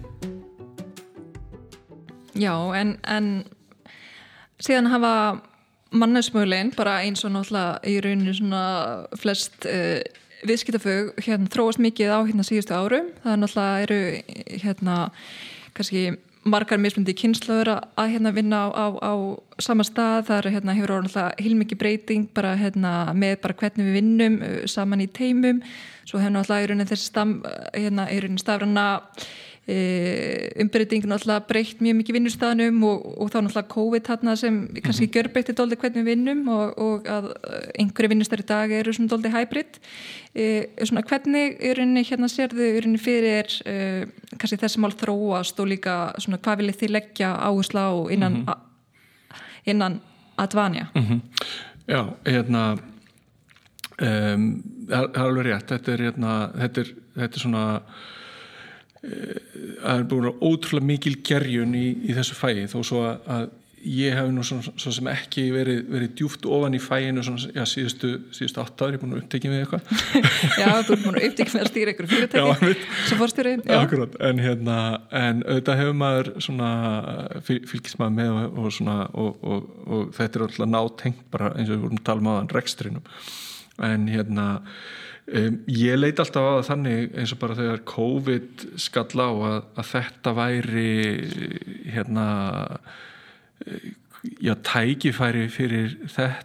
Já, en síðan hafa mannauðsmögulegin, bara eins og náttúrulega í rauninni svona flest viðskiptafög þróast mikið á síðustu árum. Það náttúrulega eru kannski margar mismundi kynslóður að vinna á sama stað. Það hefur orðið heilmikið breyting bara með bara hvernig við vinnum saman í teimum. Svo hefur náttúrulega í rauninni þessi stafræna umbreyting náttúrulega breytt mjög mikið vinnustaðnum og þá náttúrulega COVID sem kannski gjörbreytti dálítið hvernig við vinnum og að einhverju vinnustar í dag eru svona dálítið hybrid. Svona hvernig í rauninni sérðu í rauninni fyrir kannski þessi mál þróast og líka svona hvað viljið þið leggja áherslu á innan Advania? Já, það er alveg rétt. Þetta er svona það er búin ótrúlega mikil gerjun í þessu fæi, þó svo að ég hef nú svo sem ekki verið djúpt ofan í fæinu síðustu 8 ár, ég er búin að upptekja við eitthvað. Já, þú er búin að upptekja með að stýra einhverju fyrirtæki sem forstjóri. Akkurat, en auðvitað hefur maður svona fylgist maður með og þetta er alltaf nátengt bara eins og við vorum að tala um áðan rekstrinum. En ég leit alltaf á það þannig eins og bara þegar COVID skall á að þetta væri tækifæri fyrir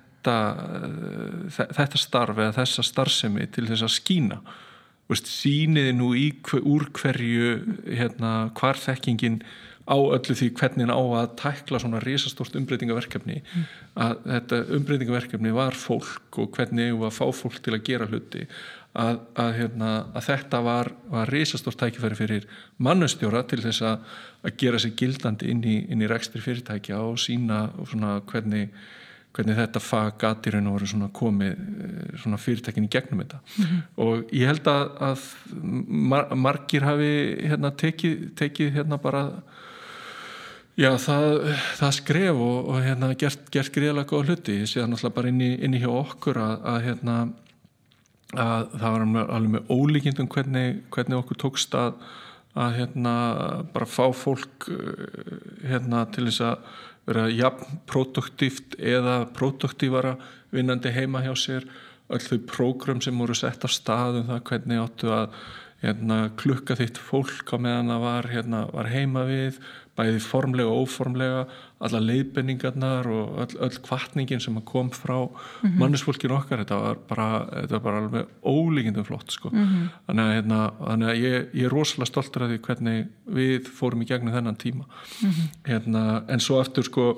þetta starf eða þessa starfsemi til þess að skína. Sýniði nú úr hverju hvar þekkingin á öllu því hvernig á að tækla svona risastórt umbreytingaverkefni að þetta umbreytingaverkefni var fólk og hvernig að fá fólk til að gera hluti að þetta var risastórt tækifæri fyrir mannustjóra til þess að gera sig gildandi inn í rekstri fyrirtækja og sýna svona hvernig þetta fag gat í raun og veru svona komið svona fyrirtækin í gegnum þetta. Og ég held að margir hafi tekið bara Já, það skref og hérna gert gríðarlega góða hluti. Ég sé það náttúrulega bara inni hjá okkur að það var alveg með ólíkindum hvernig okkur tókst að hérna bara fá fólk hérna til þess að vera jafn produktíft eða produktífara vinnandi heima hjá sér. Öll þau prógram sem voru sett af stað það hvernig áttu að klukka þitt fólk á meðan það var heima við, bæði formlega og óformlega, alla leiðbenningarnar og öll hvatningin sem kom frá mannesfólkinu okkar, þetta var bara alveg ólíkindum flott sko. Þannig að ég er rosalega stoltur af því hvernig við fórum í gegnum þennan tíma. En svo aftur sko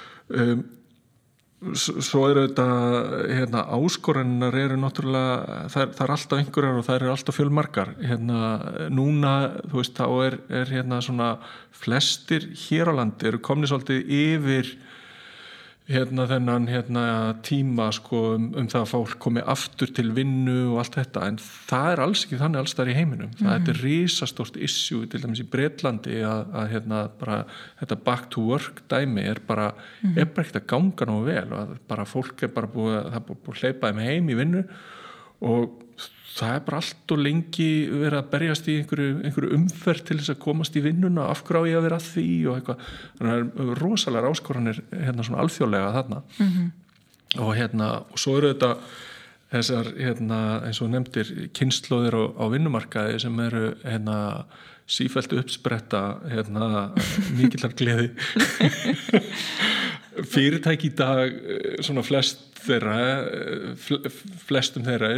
svo eru þetta áskoranirnar eru náttúrulega það er alltaf einhverjar og það eru alltaf fjölmargar núna þú veist þá er svona flestir hér á landi eru komnir svolítið yfir þennan tíma sko það að fólk komi aftur til vinnu og allt þetta en það er alls ekki þannig alls þar í heiminum þetta er risastórt issue til dæmis í Bretlandi að bara þetta back to work dæmi er bara ekkert að ganga nógu vel og bara fólk er bara búið að hleypa þeim heim í vinnu og það er bara allt og lengi verið að berjast í einhverju umferð til þess að komast í vinnuna af hverju á ég að vera að því og eitthvað þannig að það er rosalega áskoranir svona alþjóðlega þarna og svo eru þetta þessar eins og nefndir kynslóðir á vinnumarkaði sem eru sífellt uppspretta mikillar gleði fyrirtæki í dag svona flestum þeirra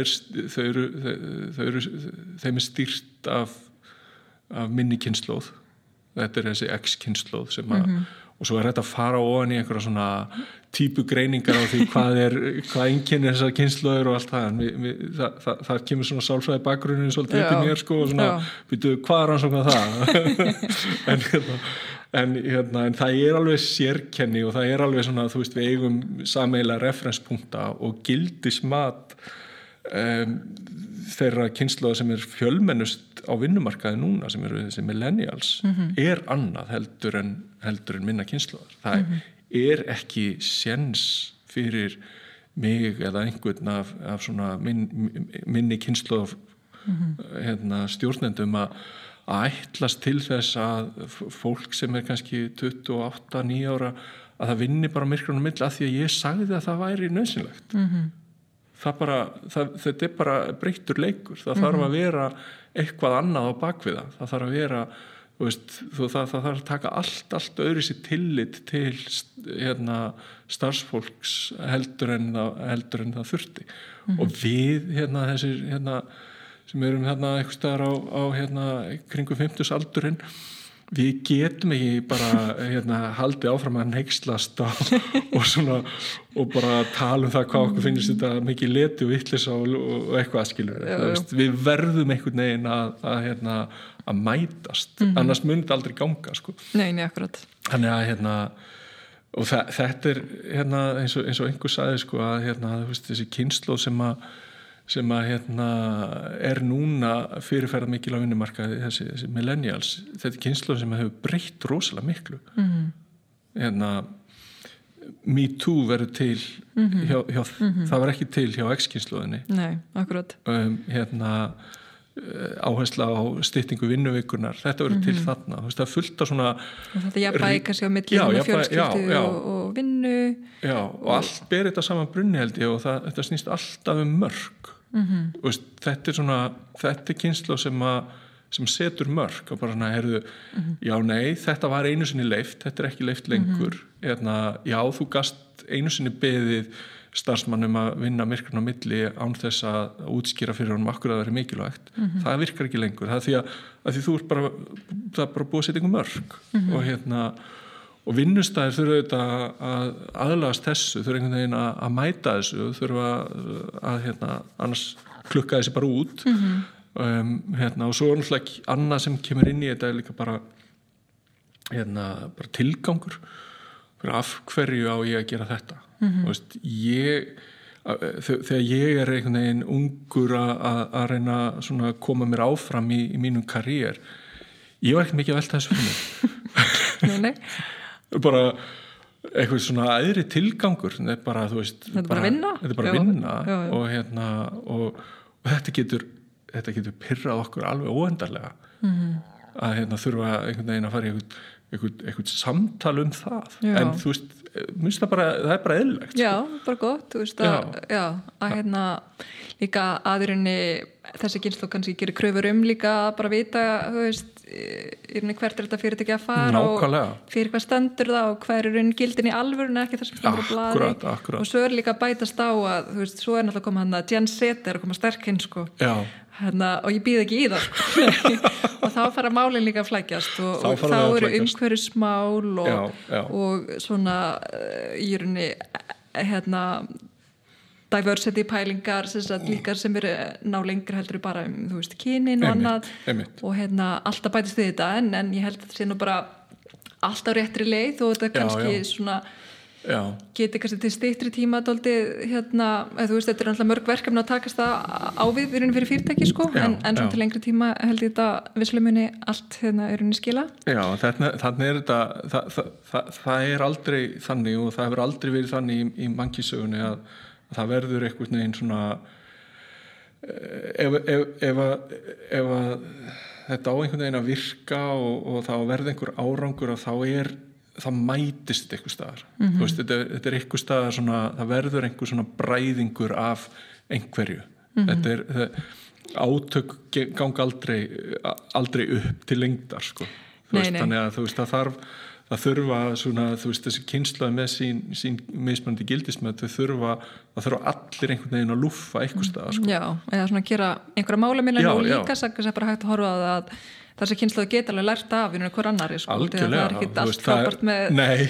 þeim er stýrt af minni kynslóð þetta er þessi X-kynslóð sem og svo er þetta að fara ofan í einhverja svona típugreiningar á því hvað einkennir þessar kynslóðir og allt það það kemur svona sálfræði bakgrunnin svolítið upp í mér sko og svona, býtu, hvað er rannsókn það? En það er alveg sérkenni og það er alveg svona, þú veist, við eigum sameiginlega referenspunkta og gildismat þeirra kynslóða sem er fjölmennust á vinnumarkaði núna sem eru þessi millennials er annað heldur en minna kynslóðar. Það er ekki séns fyrir mig eða einhvern af svona minni kynslóð stjórnendum að ætlast til þess að fólk sem er kannski 28-9 ára að það vinni bara myrkrunum milli að því að ég sagði að það væri nauðsynlegt þetta er bara breyttur leikur það þarf að vera eitthvað annað á bakviða það þarf að vera það þarf að taka allt öðru sér tillit til starfsfólks heldur en það þurfti og við þessir sem erum einhvers staðar á kringum 50 aldurinn við getum ekki bara haldið áfram að hneykslast og bara tala um það hvað okkur finnst þetta mikið leti og vitleysa og eitthvað skilur við verðum einhvern veginn að mætast annars mun þetta aldrei ganga sko. Nei, akkurat þannig að og þetta er eins og einhver sagði sko að þessi kynslóð sem er núna fyrirferða mikil á vinnumarkaði þessi millennials, þetta er kynslóð sem hefur breytt rosalega miklu Me Too verður til hjá það var ekki til hjá X-kynslóðinni Nei, akkurat áhersla á styttingu vinnuvikunar, þetta verður til þarna það er fullt af svona og þetta jafnvægi kannski á milli fjölskyldu og vinnu og allt ber þetta saman brunni held ég og þetta snýst alltaf mörk þetta er svona þetta er kynslóð sem setur mörk og bara svona já nei, þetta var einu sinni leyft þetta er ekki leyft lengur já, þú gast einu sinni beðið starfsmannum að vinna myrkrun á milli án þess að útskýra fyrir honum akkur að það er mikilvægt það virkar ekki lengur það er því þú ert bara það er bara búið að setja einhver mörk og vinnustæðir þurfa auðvitað að aðlagast þessu þurfa einhvern veginn að mæta þessu þurfa að annars klukka þessi bara út og svo er náttúrulega annað sem kemur inn í þetta er líka bara tilgangur fyrir af hverju á ég að gera þetta þegar ég er einhvern veginn ungur að reyna svona að koma mér áfram í mínum karriér ég var ekkert mikið að velta þessu fyrir mig Nei bara eitthvað svona æðri tilgangur, þetta er bara, þú veist, þetta er bara vinna, já. Og þetta getur pirrað okkur alveg óendarlega að þurfa einhvern veginn að fara í eitthvað samtal það, en þú veist, minnst það er bara eðlilegt. Já, bara gott, þú veist að líka aðurinni þessi kynslóð kannski gerir kröfur líka bara vita, þú veist, hvert þetta fyrirtæki að fara Nákvæmlega. Og fyrir hvað stendur það og hvað gildin í alvörun ekki það sem stendur á blaði. Akkurat. Og svo líka bætast á að, þú veist, svo náttúrulega koma hann að Gen Z að koma sterk inn, sko. Já. Og ég býð ekki í það, sko. Og þá fara málin líka að flækjast og þá eru umhverfismál og svona í rauninni diversity pælingar líka sem eru ná lengur heldur bara þú veist, kynin og annað og alltaf bætist við þetta en ég held að það sé nú bara alltaf réttri leið og þetta kannski svona geti kannski til styttri tíma dálítið þú veist, þetta er alltaf mörg verkefni að takast það á við fyrir fyrirtæki sko, en svona til lengri tíma held ég þetta vissulega muni allt skila. Já, þannig er þetta það er aldrei þannig og það hefur aldrei verið þannig í mannkynssögunni að það verður einhvern veginn svona ef að þetta á einhvern veginn að virka og þá verður einhver árangur og það mætist einhver staðar. Þú veist, þetta er einhver staðar svona, það verður einhver svona bræðingur af einhverju. Þetta er átök ganga aldrei upp til lengdar sko. Þú veist, þannig að þú veist það þurfa svona, þú veist, þessi kynslaði með sín mismunandi gildismet það þurfa allir einhvern veginn að lúffa einhver staðar sko. Já, eða svona gera einhverja málamilin og líka sem bara hægt að horfa á það að þessi kynslaði geta alveg lært af hver annari sko. Algjörlega, það er ekki allt frábært með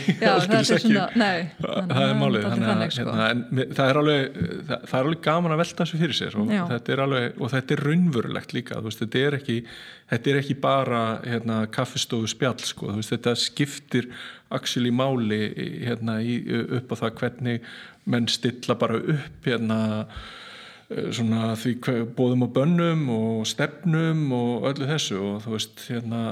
það er málið það er alveg gaman að velta þessu fyrir sér og þetta er raunverulegt líka, þú veist, þetta er ekki bara kaffistofu spjall sko, þú veist, þetta skiptir actually máli upp á það hvernig menn stilla bara upp svona því boðum og bönnum og stefnum og öllu þessu og þú veist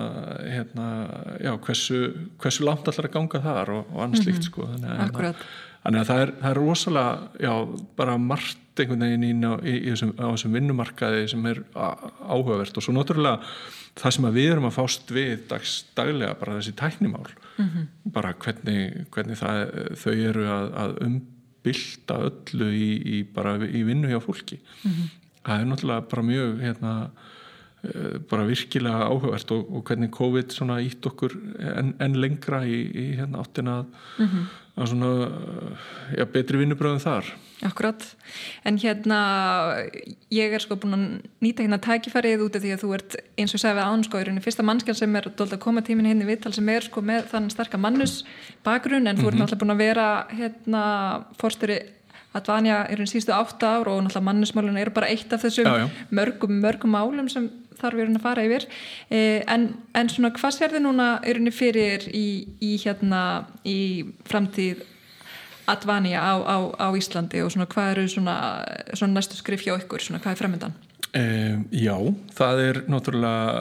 hversu langt allar að ganga þar og annars slíkt sko þannig að það er rosalega bara margt einhvern veginn á þessum vinnumarkaði sem er áhugavert og svo náttúrulega það sem við erum að fást við daglega bara þessi tæknimál bara hvernig þau eru að bylta öllu í vinnu hjá fólki. Það er náttúrulega bara mjög bara virkilega áhugavert og hvernig COVID svona ítt okkur enn lengra í áttina að svona betri vinnubröðum þar. Akkurat, en ég er sko búin að nýta tækifærið út af því að þú ert eins og sagði við án sko, fyrsta mannskjan sem er dálítið að koma tíminn í viðtal sem er sko með þann sterka mannus bakgrunn en þú ert náttúrulega búin að vera forstjóri Advania síðustu 8 ár og náttúrulega mannusmálun eru bara eitt af þessum mörgum málum sem þarf að fara yfir en svona hvað sérðu núna fyrir í framtíð Advania á Íslandi og svona hvað eru svona næstu skrif hjá ykkur, svona hvað er framundan? Já, það er náttúrulega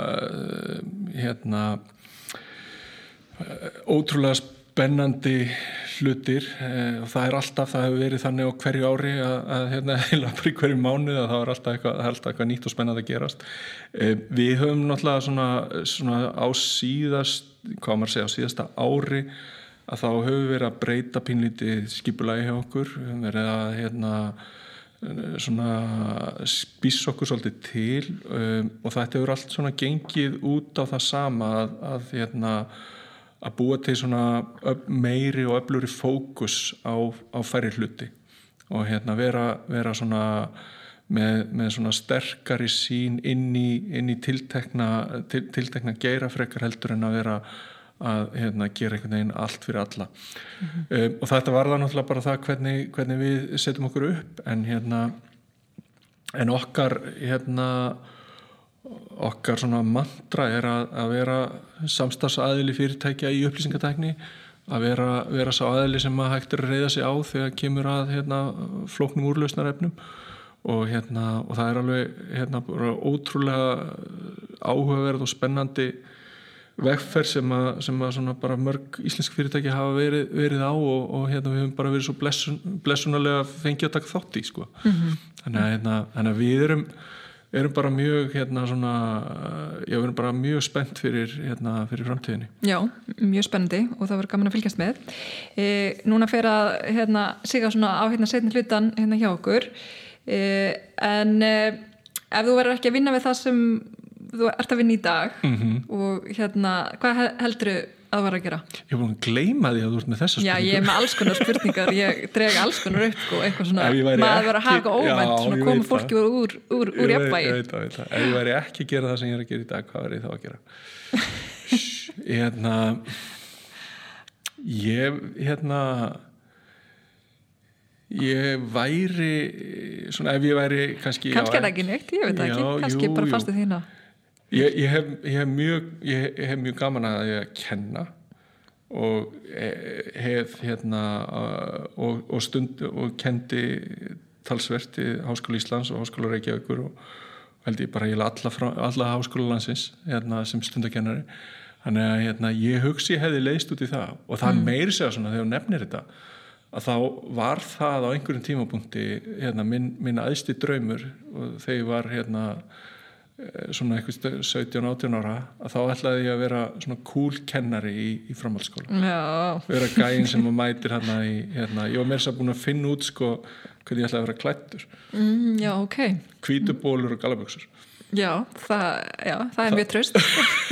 ótrúlega spennandi hlutir og það er alltaf, það hefur verið þannig á hverju ári að heila bara í hverju mánuð að það er alltaf eitthvað nýtt og spennandi að gerast. Við höfum náttúrulega svona á síðasta ári að þá höfum við verið að breyta pínlítið skipulagi hjá okkur, við höfum verið að svona spissa okkur svolítið til og þetta hefur allt svona gengið út á það sama að búa til svona meiri og öflugri fókus á færri hluti og vera svona með svona sterkari sýn inn í tiltekna geira frekar heldur en að vera að gera einhvern veginn allt fyrir alla og þetta var það náttúrulega bara það hvernig við setjum okkur upp en okkar svona mantra er að vera samstarfsaðili fyrirtækja í upplýsingatækni að vera sá aðili sem að hægt er að reiða sig á þegar kemur að flóknum úrlausnarefnum og það er alveg bara ótrúlega áhugaverð og spennandi vegferð sem að svona bara mörg íslensk fyrirtæki hafa verið á og hérna við höfum bara verið svo blessunarlega fengið að taka þátt í sko. Þannig að við erum bara mjög hérna svona, við erum bara mjög spennt fyrir framtíðinni. Já, mjög spennandi og það verður gaman að fylgjast með. Núna fer að siga svona á seinni hlutan hjá okkur. En ef þú verður ekki að vinna við það sem þú ert að vinna í dag og hvað heldurðu að vera að gera? Ég er búin að gleyma því að þú ert með þessa spurningu. Já, ég er með alls konar spurningar, ég dreg alls konar upp sko, eitthvað svona, maður verður að hafa óvænt, svona koma fólki úr jafnvægi. Ég veit það. Ef ég væri ekki að gera það sem ég er að gera í dag, hvað væri ég þá að gera? Ég væri svona, ef ég væri kannski er það ekki neitt, ég veit það ekki, kannski bara fastu þína. Ég hef mjög gaman að ég að kenna og hef og kendi talsvert í Háskóla Íslands og Háskóla Reykjavíkur og held ég bara alla háskóla landsins sem stundakennari. Þannig að ég hugsi ég hefði leiðst út í það og það meiri segja svona þegar þú nefnir þetta að þá var það á einhverjum tímapunkti minn æðsti draumur og þegar ég var svona eitthvað 17-18 ára að þá ætlaði ég að vera svona cool kennari í framhaldsskóla. Já. Vera gæinn sem mætir ég var meira þess að búin að finna út sko hvernig ég ætlaði að vera klæddur. Já, ok. Hvítubólur og gallabuxur. Já, það er mjög traust.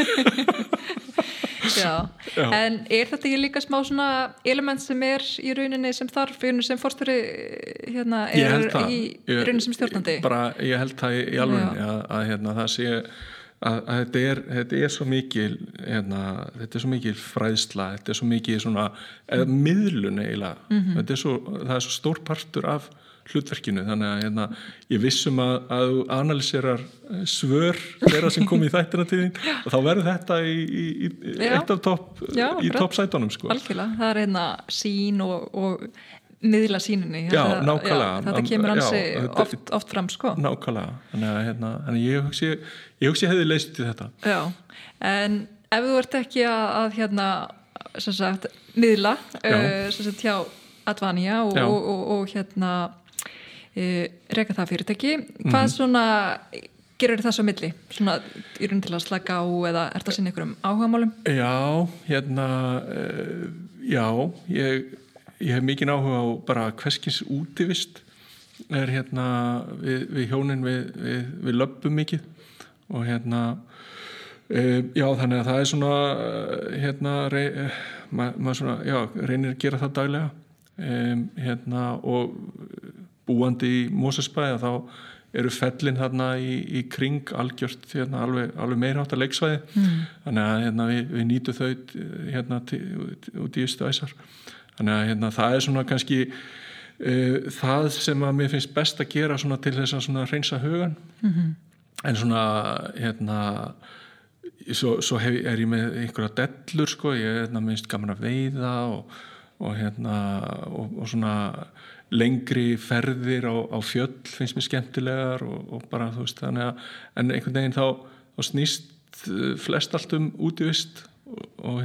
Já. En er þetta ekki líka smá svona element sem er í rauninni sem þarf sem forstjóri í rauninni sem stjórnandi? Ég held það í alveg að það sé að þetta er svo mikil þetta er svo mikil fræðsla, þetta er svo mikil svona miðlun eiginlega. Það er svo stór partur af hlutverkinu, þannig að ég vissum að þú analyserar svör þeirra sem kom í þættina til þín og þá verður þetta í eitt af toppsætunum sko. Algjörlega, það er sín og miðla síninni. Nákvæmlega. Þetta kemur ansi oft fram sko. Nákvæmlega, þannig ég hugsi ég hefði leiðst til þetta. Já, en ef þú ert ekki að sem sagt miðla sem sagt hjá Advania og reka það fyrirtæki, hvað svona gerur það svo milli? Svona í raun til að slaka á eða er það sinni einhverjum áhugamálum? Ég hef mikinn áhuga á bara hverskins útivist við hjónin við löbbum mikið og þannig að það er svona maður svona, reynir að gera það daglega og búandi í Mosfellsbæ þá eru fellin þarna í kring algjört alveg meirháttar leiksvæði þannig að við nýtum þau út í ystu æsar þannig að það er svona kannski það sem að mér finnst best að gera svona til þess að svona hreinsa hugan en svona svo er ég með einhverja dellur sko, ég minnst gaman að veiða og svona lengri ferðir á fjöll finnst mér skemmtilegar og bara þú veist þannig að en einhvern veginn þá snýst flest allt útivist og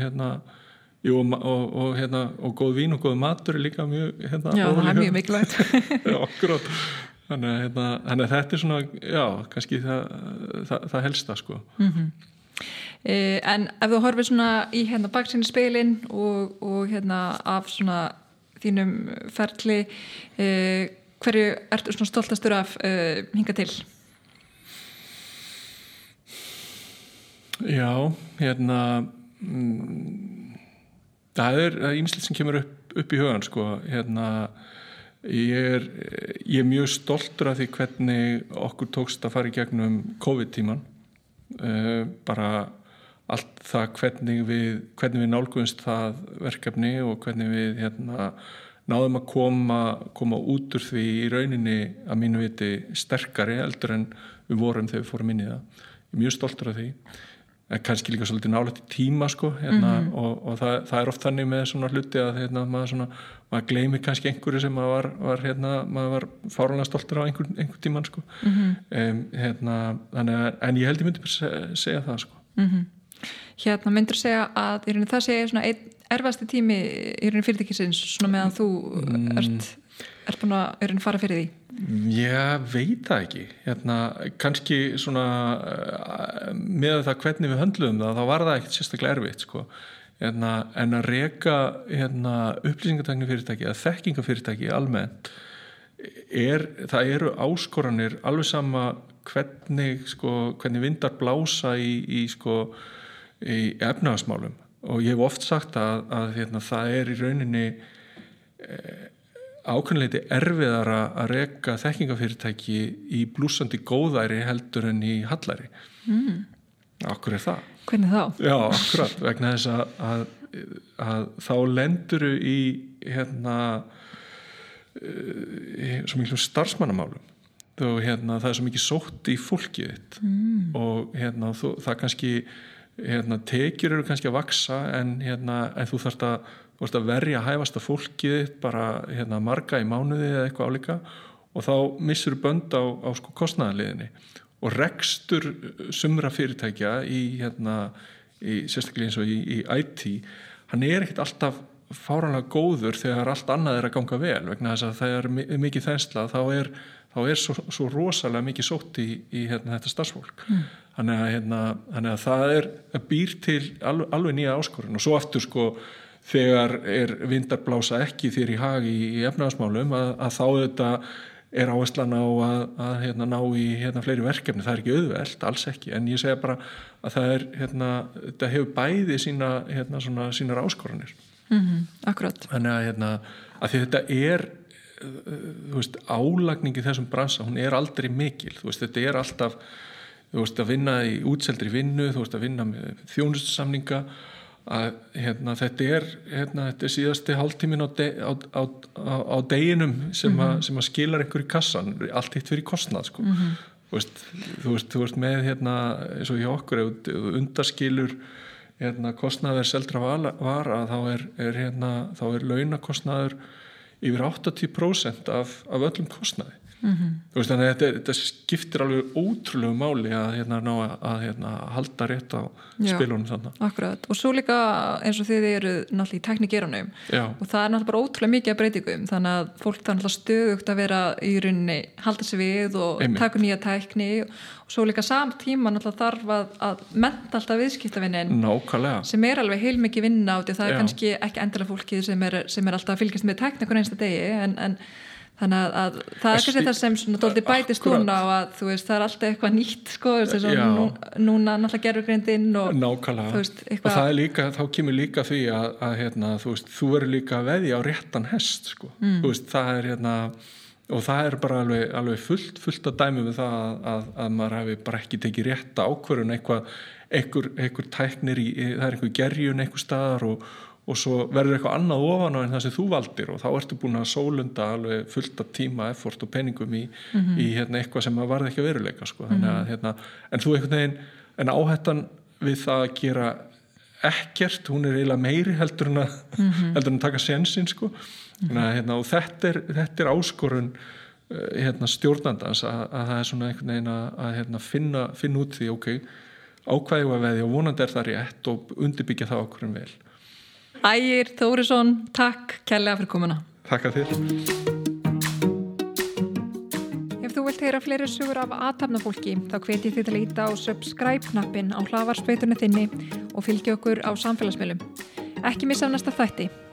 góð vín og góð matur er líka mjög Já, það er mjög mikilvægt. Já, akkurat. Þannig að þetta er svona kannski það helsta sko. En ef þú horfir svona í baksýni spegilinn og af svona þínum ferli hverju ertu svona stoltastur af hingað til? Já, það er ýmislegt sem kemur upp í hugan sko, ég er mjög stoltur af því hvernig okkur tókst að fara í gegnum COVID-tíman bara allt það hvernig við nálguðumst það verkefni og hvernig við náðum að koma út úr því í rauninni að mínu viti sterkari heldur en við vorum þegar við fórum inn í það. Ég er mjög stoltur af því. Kannski líka svolítið nálægt í tíma sko, og það er oft þannig með svona hluti að maður gleymir kannski einhverju sem maður var fáránlega stoltur á einhver tíman sko. En ég held ég myndi bara segja það sko. Myndirðu segja að í rauninni það sé svona einn erfasti tími í rauninni fyrirtækisins svona meðan þú ert búin að í rauninni fara fyrir því? Ég veit það ekki. Kannski svona með það hvernig við höndluðum það, þá var það ekkert sérstaklega erfitt, sko. En að reka upplýsingatækni fyrirtæki eða þekkingafyrirtæki almennt það eru áskoranir alveg sama hvernig vindar blása í efnahagsmálum, og ég hef oft sagt að það í rauninni ákveðinleiti erfiðara að reka þekkingafyrirtæki í blúsandi góðæri heldur en í hallæri. Akkur það? Hvernig þá? Já, akkurat, vegna þess að þá lenduru í svo miklu starfsmannamálum. Það er svo mikið sótt í fólkið þitt og það kannski tekjur eru kannski að vaksa en þú þarft að verja hæfasta fólkið þitt bara marga í mánuði eða eitthvað álíka, og þá missur bönd á kostnaðarliðinni, og rekstur sumra fyrirtækja í sérstaklega eins og í IT, hann ekkert alltaf fáránlega góður þegar allt annað að ganga vel, vegna þess að það er mikið þensla, þá er svo rosalega mikið sótt í þetta starfsfólk. Þannig að það býr til alveg nýja áskorun, og svo aftur þegar vindar blása ekki þér í hag í efnahagsmálum, að þá þetta áherslan á að ná í fleiri verkefni. Það er ekki auðvelt, alls ekki, en ég segja bara að það þetta hefur bæði sínar áskoranir. Akkurat. Þannig að því þetta álagning í þessum bransa, hún aldrei mikil. Þetta alltaf, að vinna í útseldri vinnu, að vinna með þjónustusamninga, að þetta síðasti hálftíminn á deginum sem að skilar einhver í kassan, allt hitt fyrir kostnað, sko. Þú ert með eins og hjá okkur, ef undaskilur kostnaður seldra vara, þá er launakostnaður yfir 80% af öllum kostnaði. Þannig að þetta skiptir alveg ótrúlegu máli að halda rétt á spilunum þarna. Akkurat, og svo líka eins og þið eru náttúrulega í tæknigeiranum, og það náttúrulega bara ótrúlega mikið af breytingum, þannig að fólk það náttúrulega stöðugt að vera í rauninni halda sig við og taka nýja tækni, og svo líka samt tíma náttúrulega þarf að mennta alltaf viðskiptavinnin. Nákvæmlega. Sem alveg heilmikið vinna á því, það kannski ekki endilega fólkið sem er alltaf að fylgjast með tækni hvern einsta degi, en þannig að það kannski það sem svona dálítið bætist núna, og að það alltaf eitthvað nýtt, núna náttúrulega gervigreindin og nákvæmlega, og það líka, þá kemur líka því að þú verður líka að veðja á réttan hest, það og það bara alveg fullt að dæmi við það að maður hafi bara ekki tekið rétta ákvörðun, einhver tæknir það einhver gerjun einhver staðar, og svo verður eitthvað annað ofan á en það sem þú valdir, og þá ertu búin að sólunda alveg fullt af tíma, effort og peningum í eitthvað sem varð ekki að veruleika, þannig að en þú einhvern veginn, en áhættan við það að gera ekkert, hún eiginlega meiri heldur en taka sénsinn, og þetta áskorun stjórnandans, að það er svona einhvern veginn að finna út því, ákvæðu að veðja, og vonandi það rétt, og undirbyggja það ákvörðun vel. Ægir Þórisson, takk kærlega fyrir komuna. Takk að þér. Ef þú vilt heyra fleiri sögur af athafnafólki, þá hvet ég þig til að líta á subscribe-knappinn á hlaðvarpsveitunni þinni og fylgja okkur á samfélagsmiðlum. Ekki missa af næsta þætti.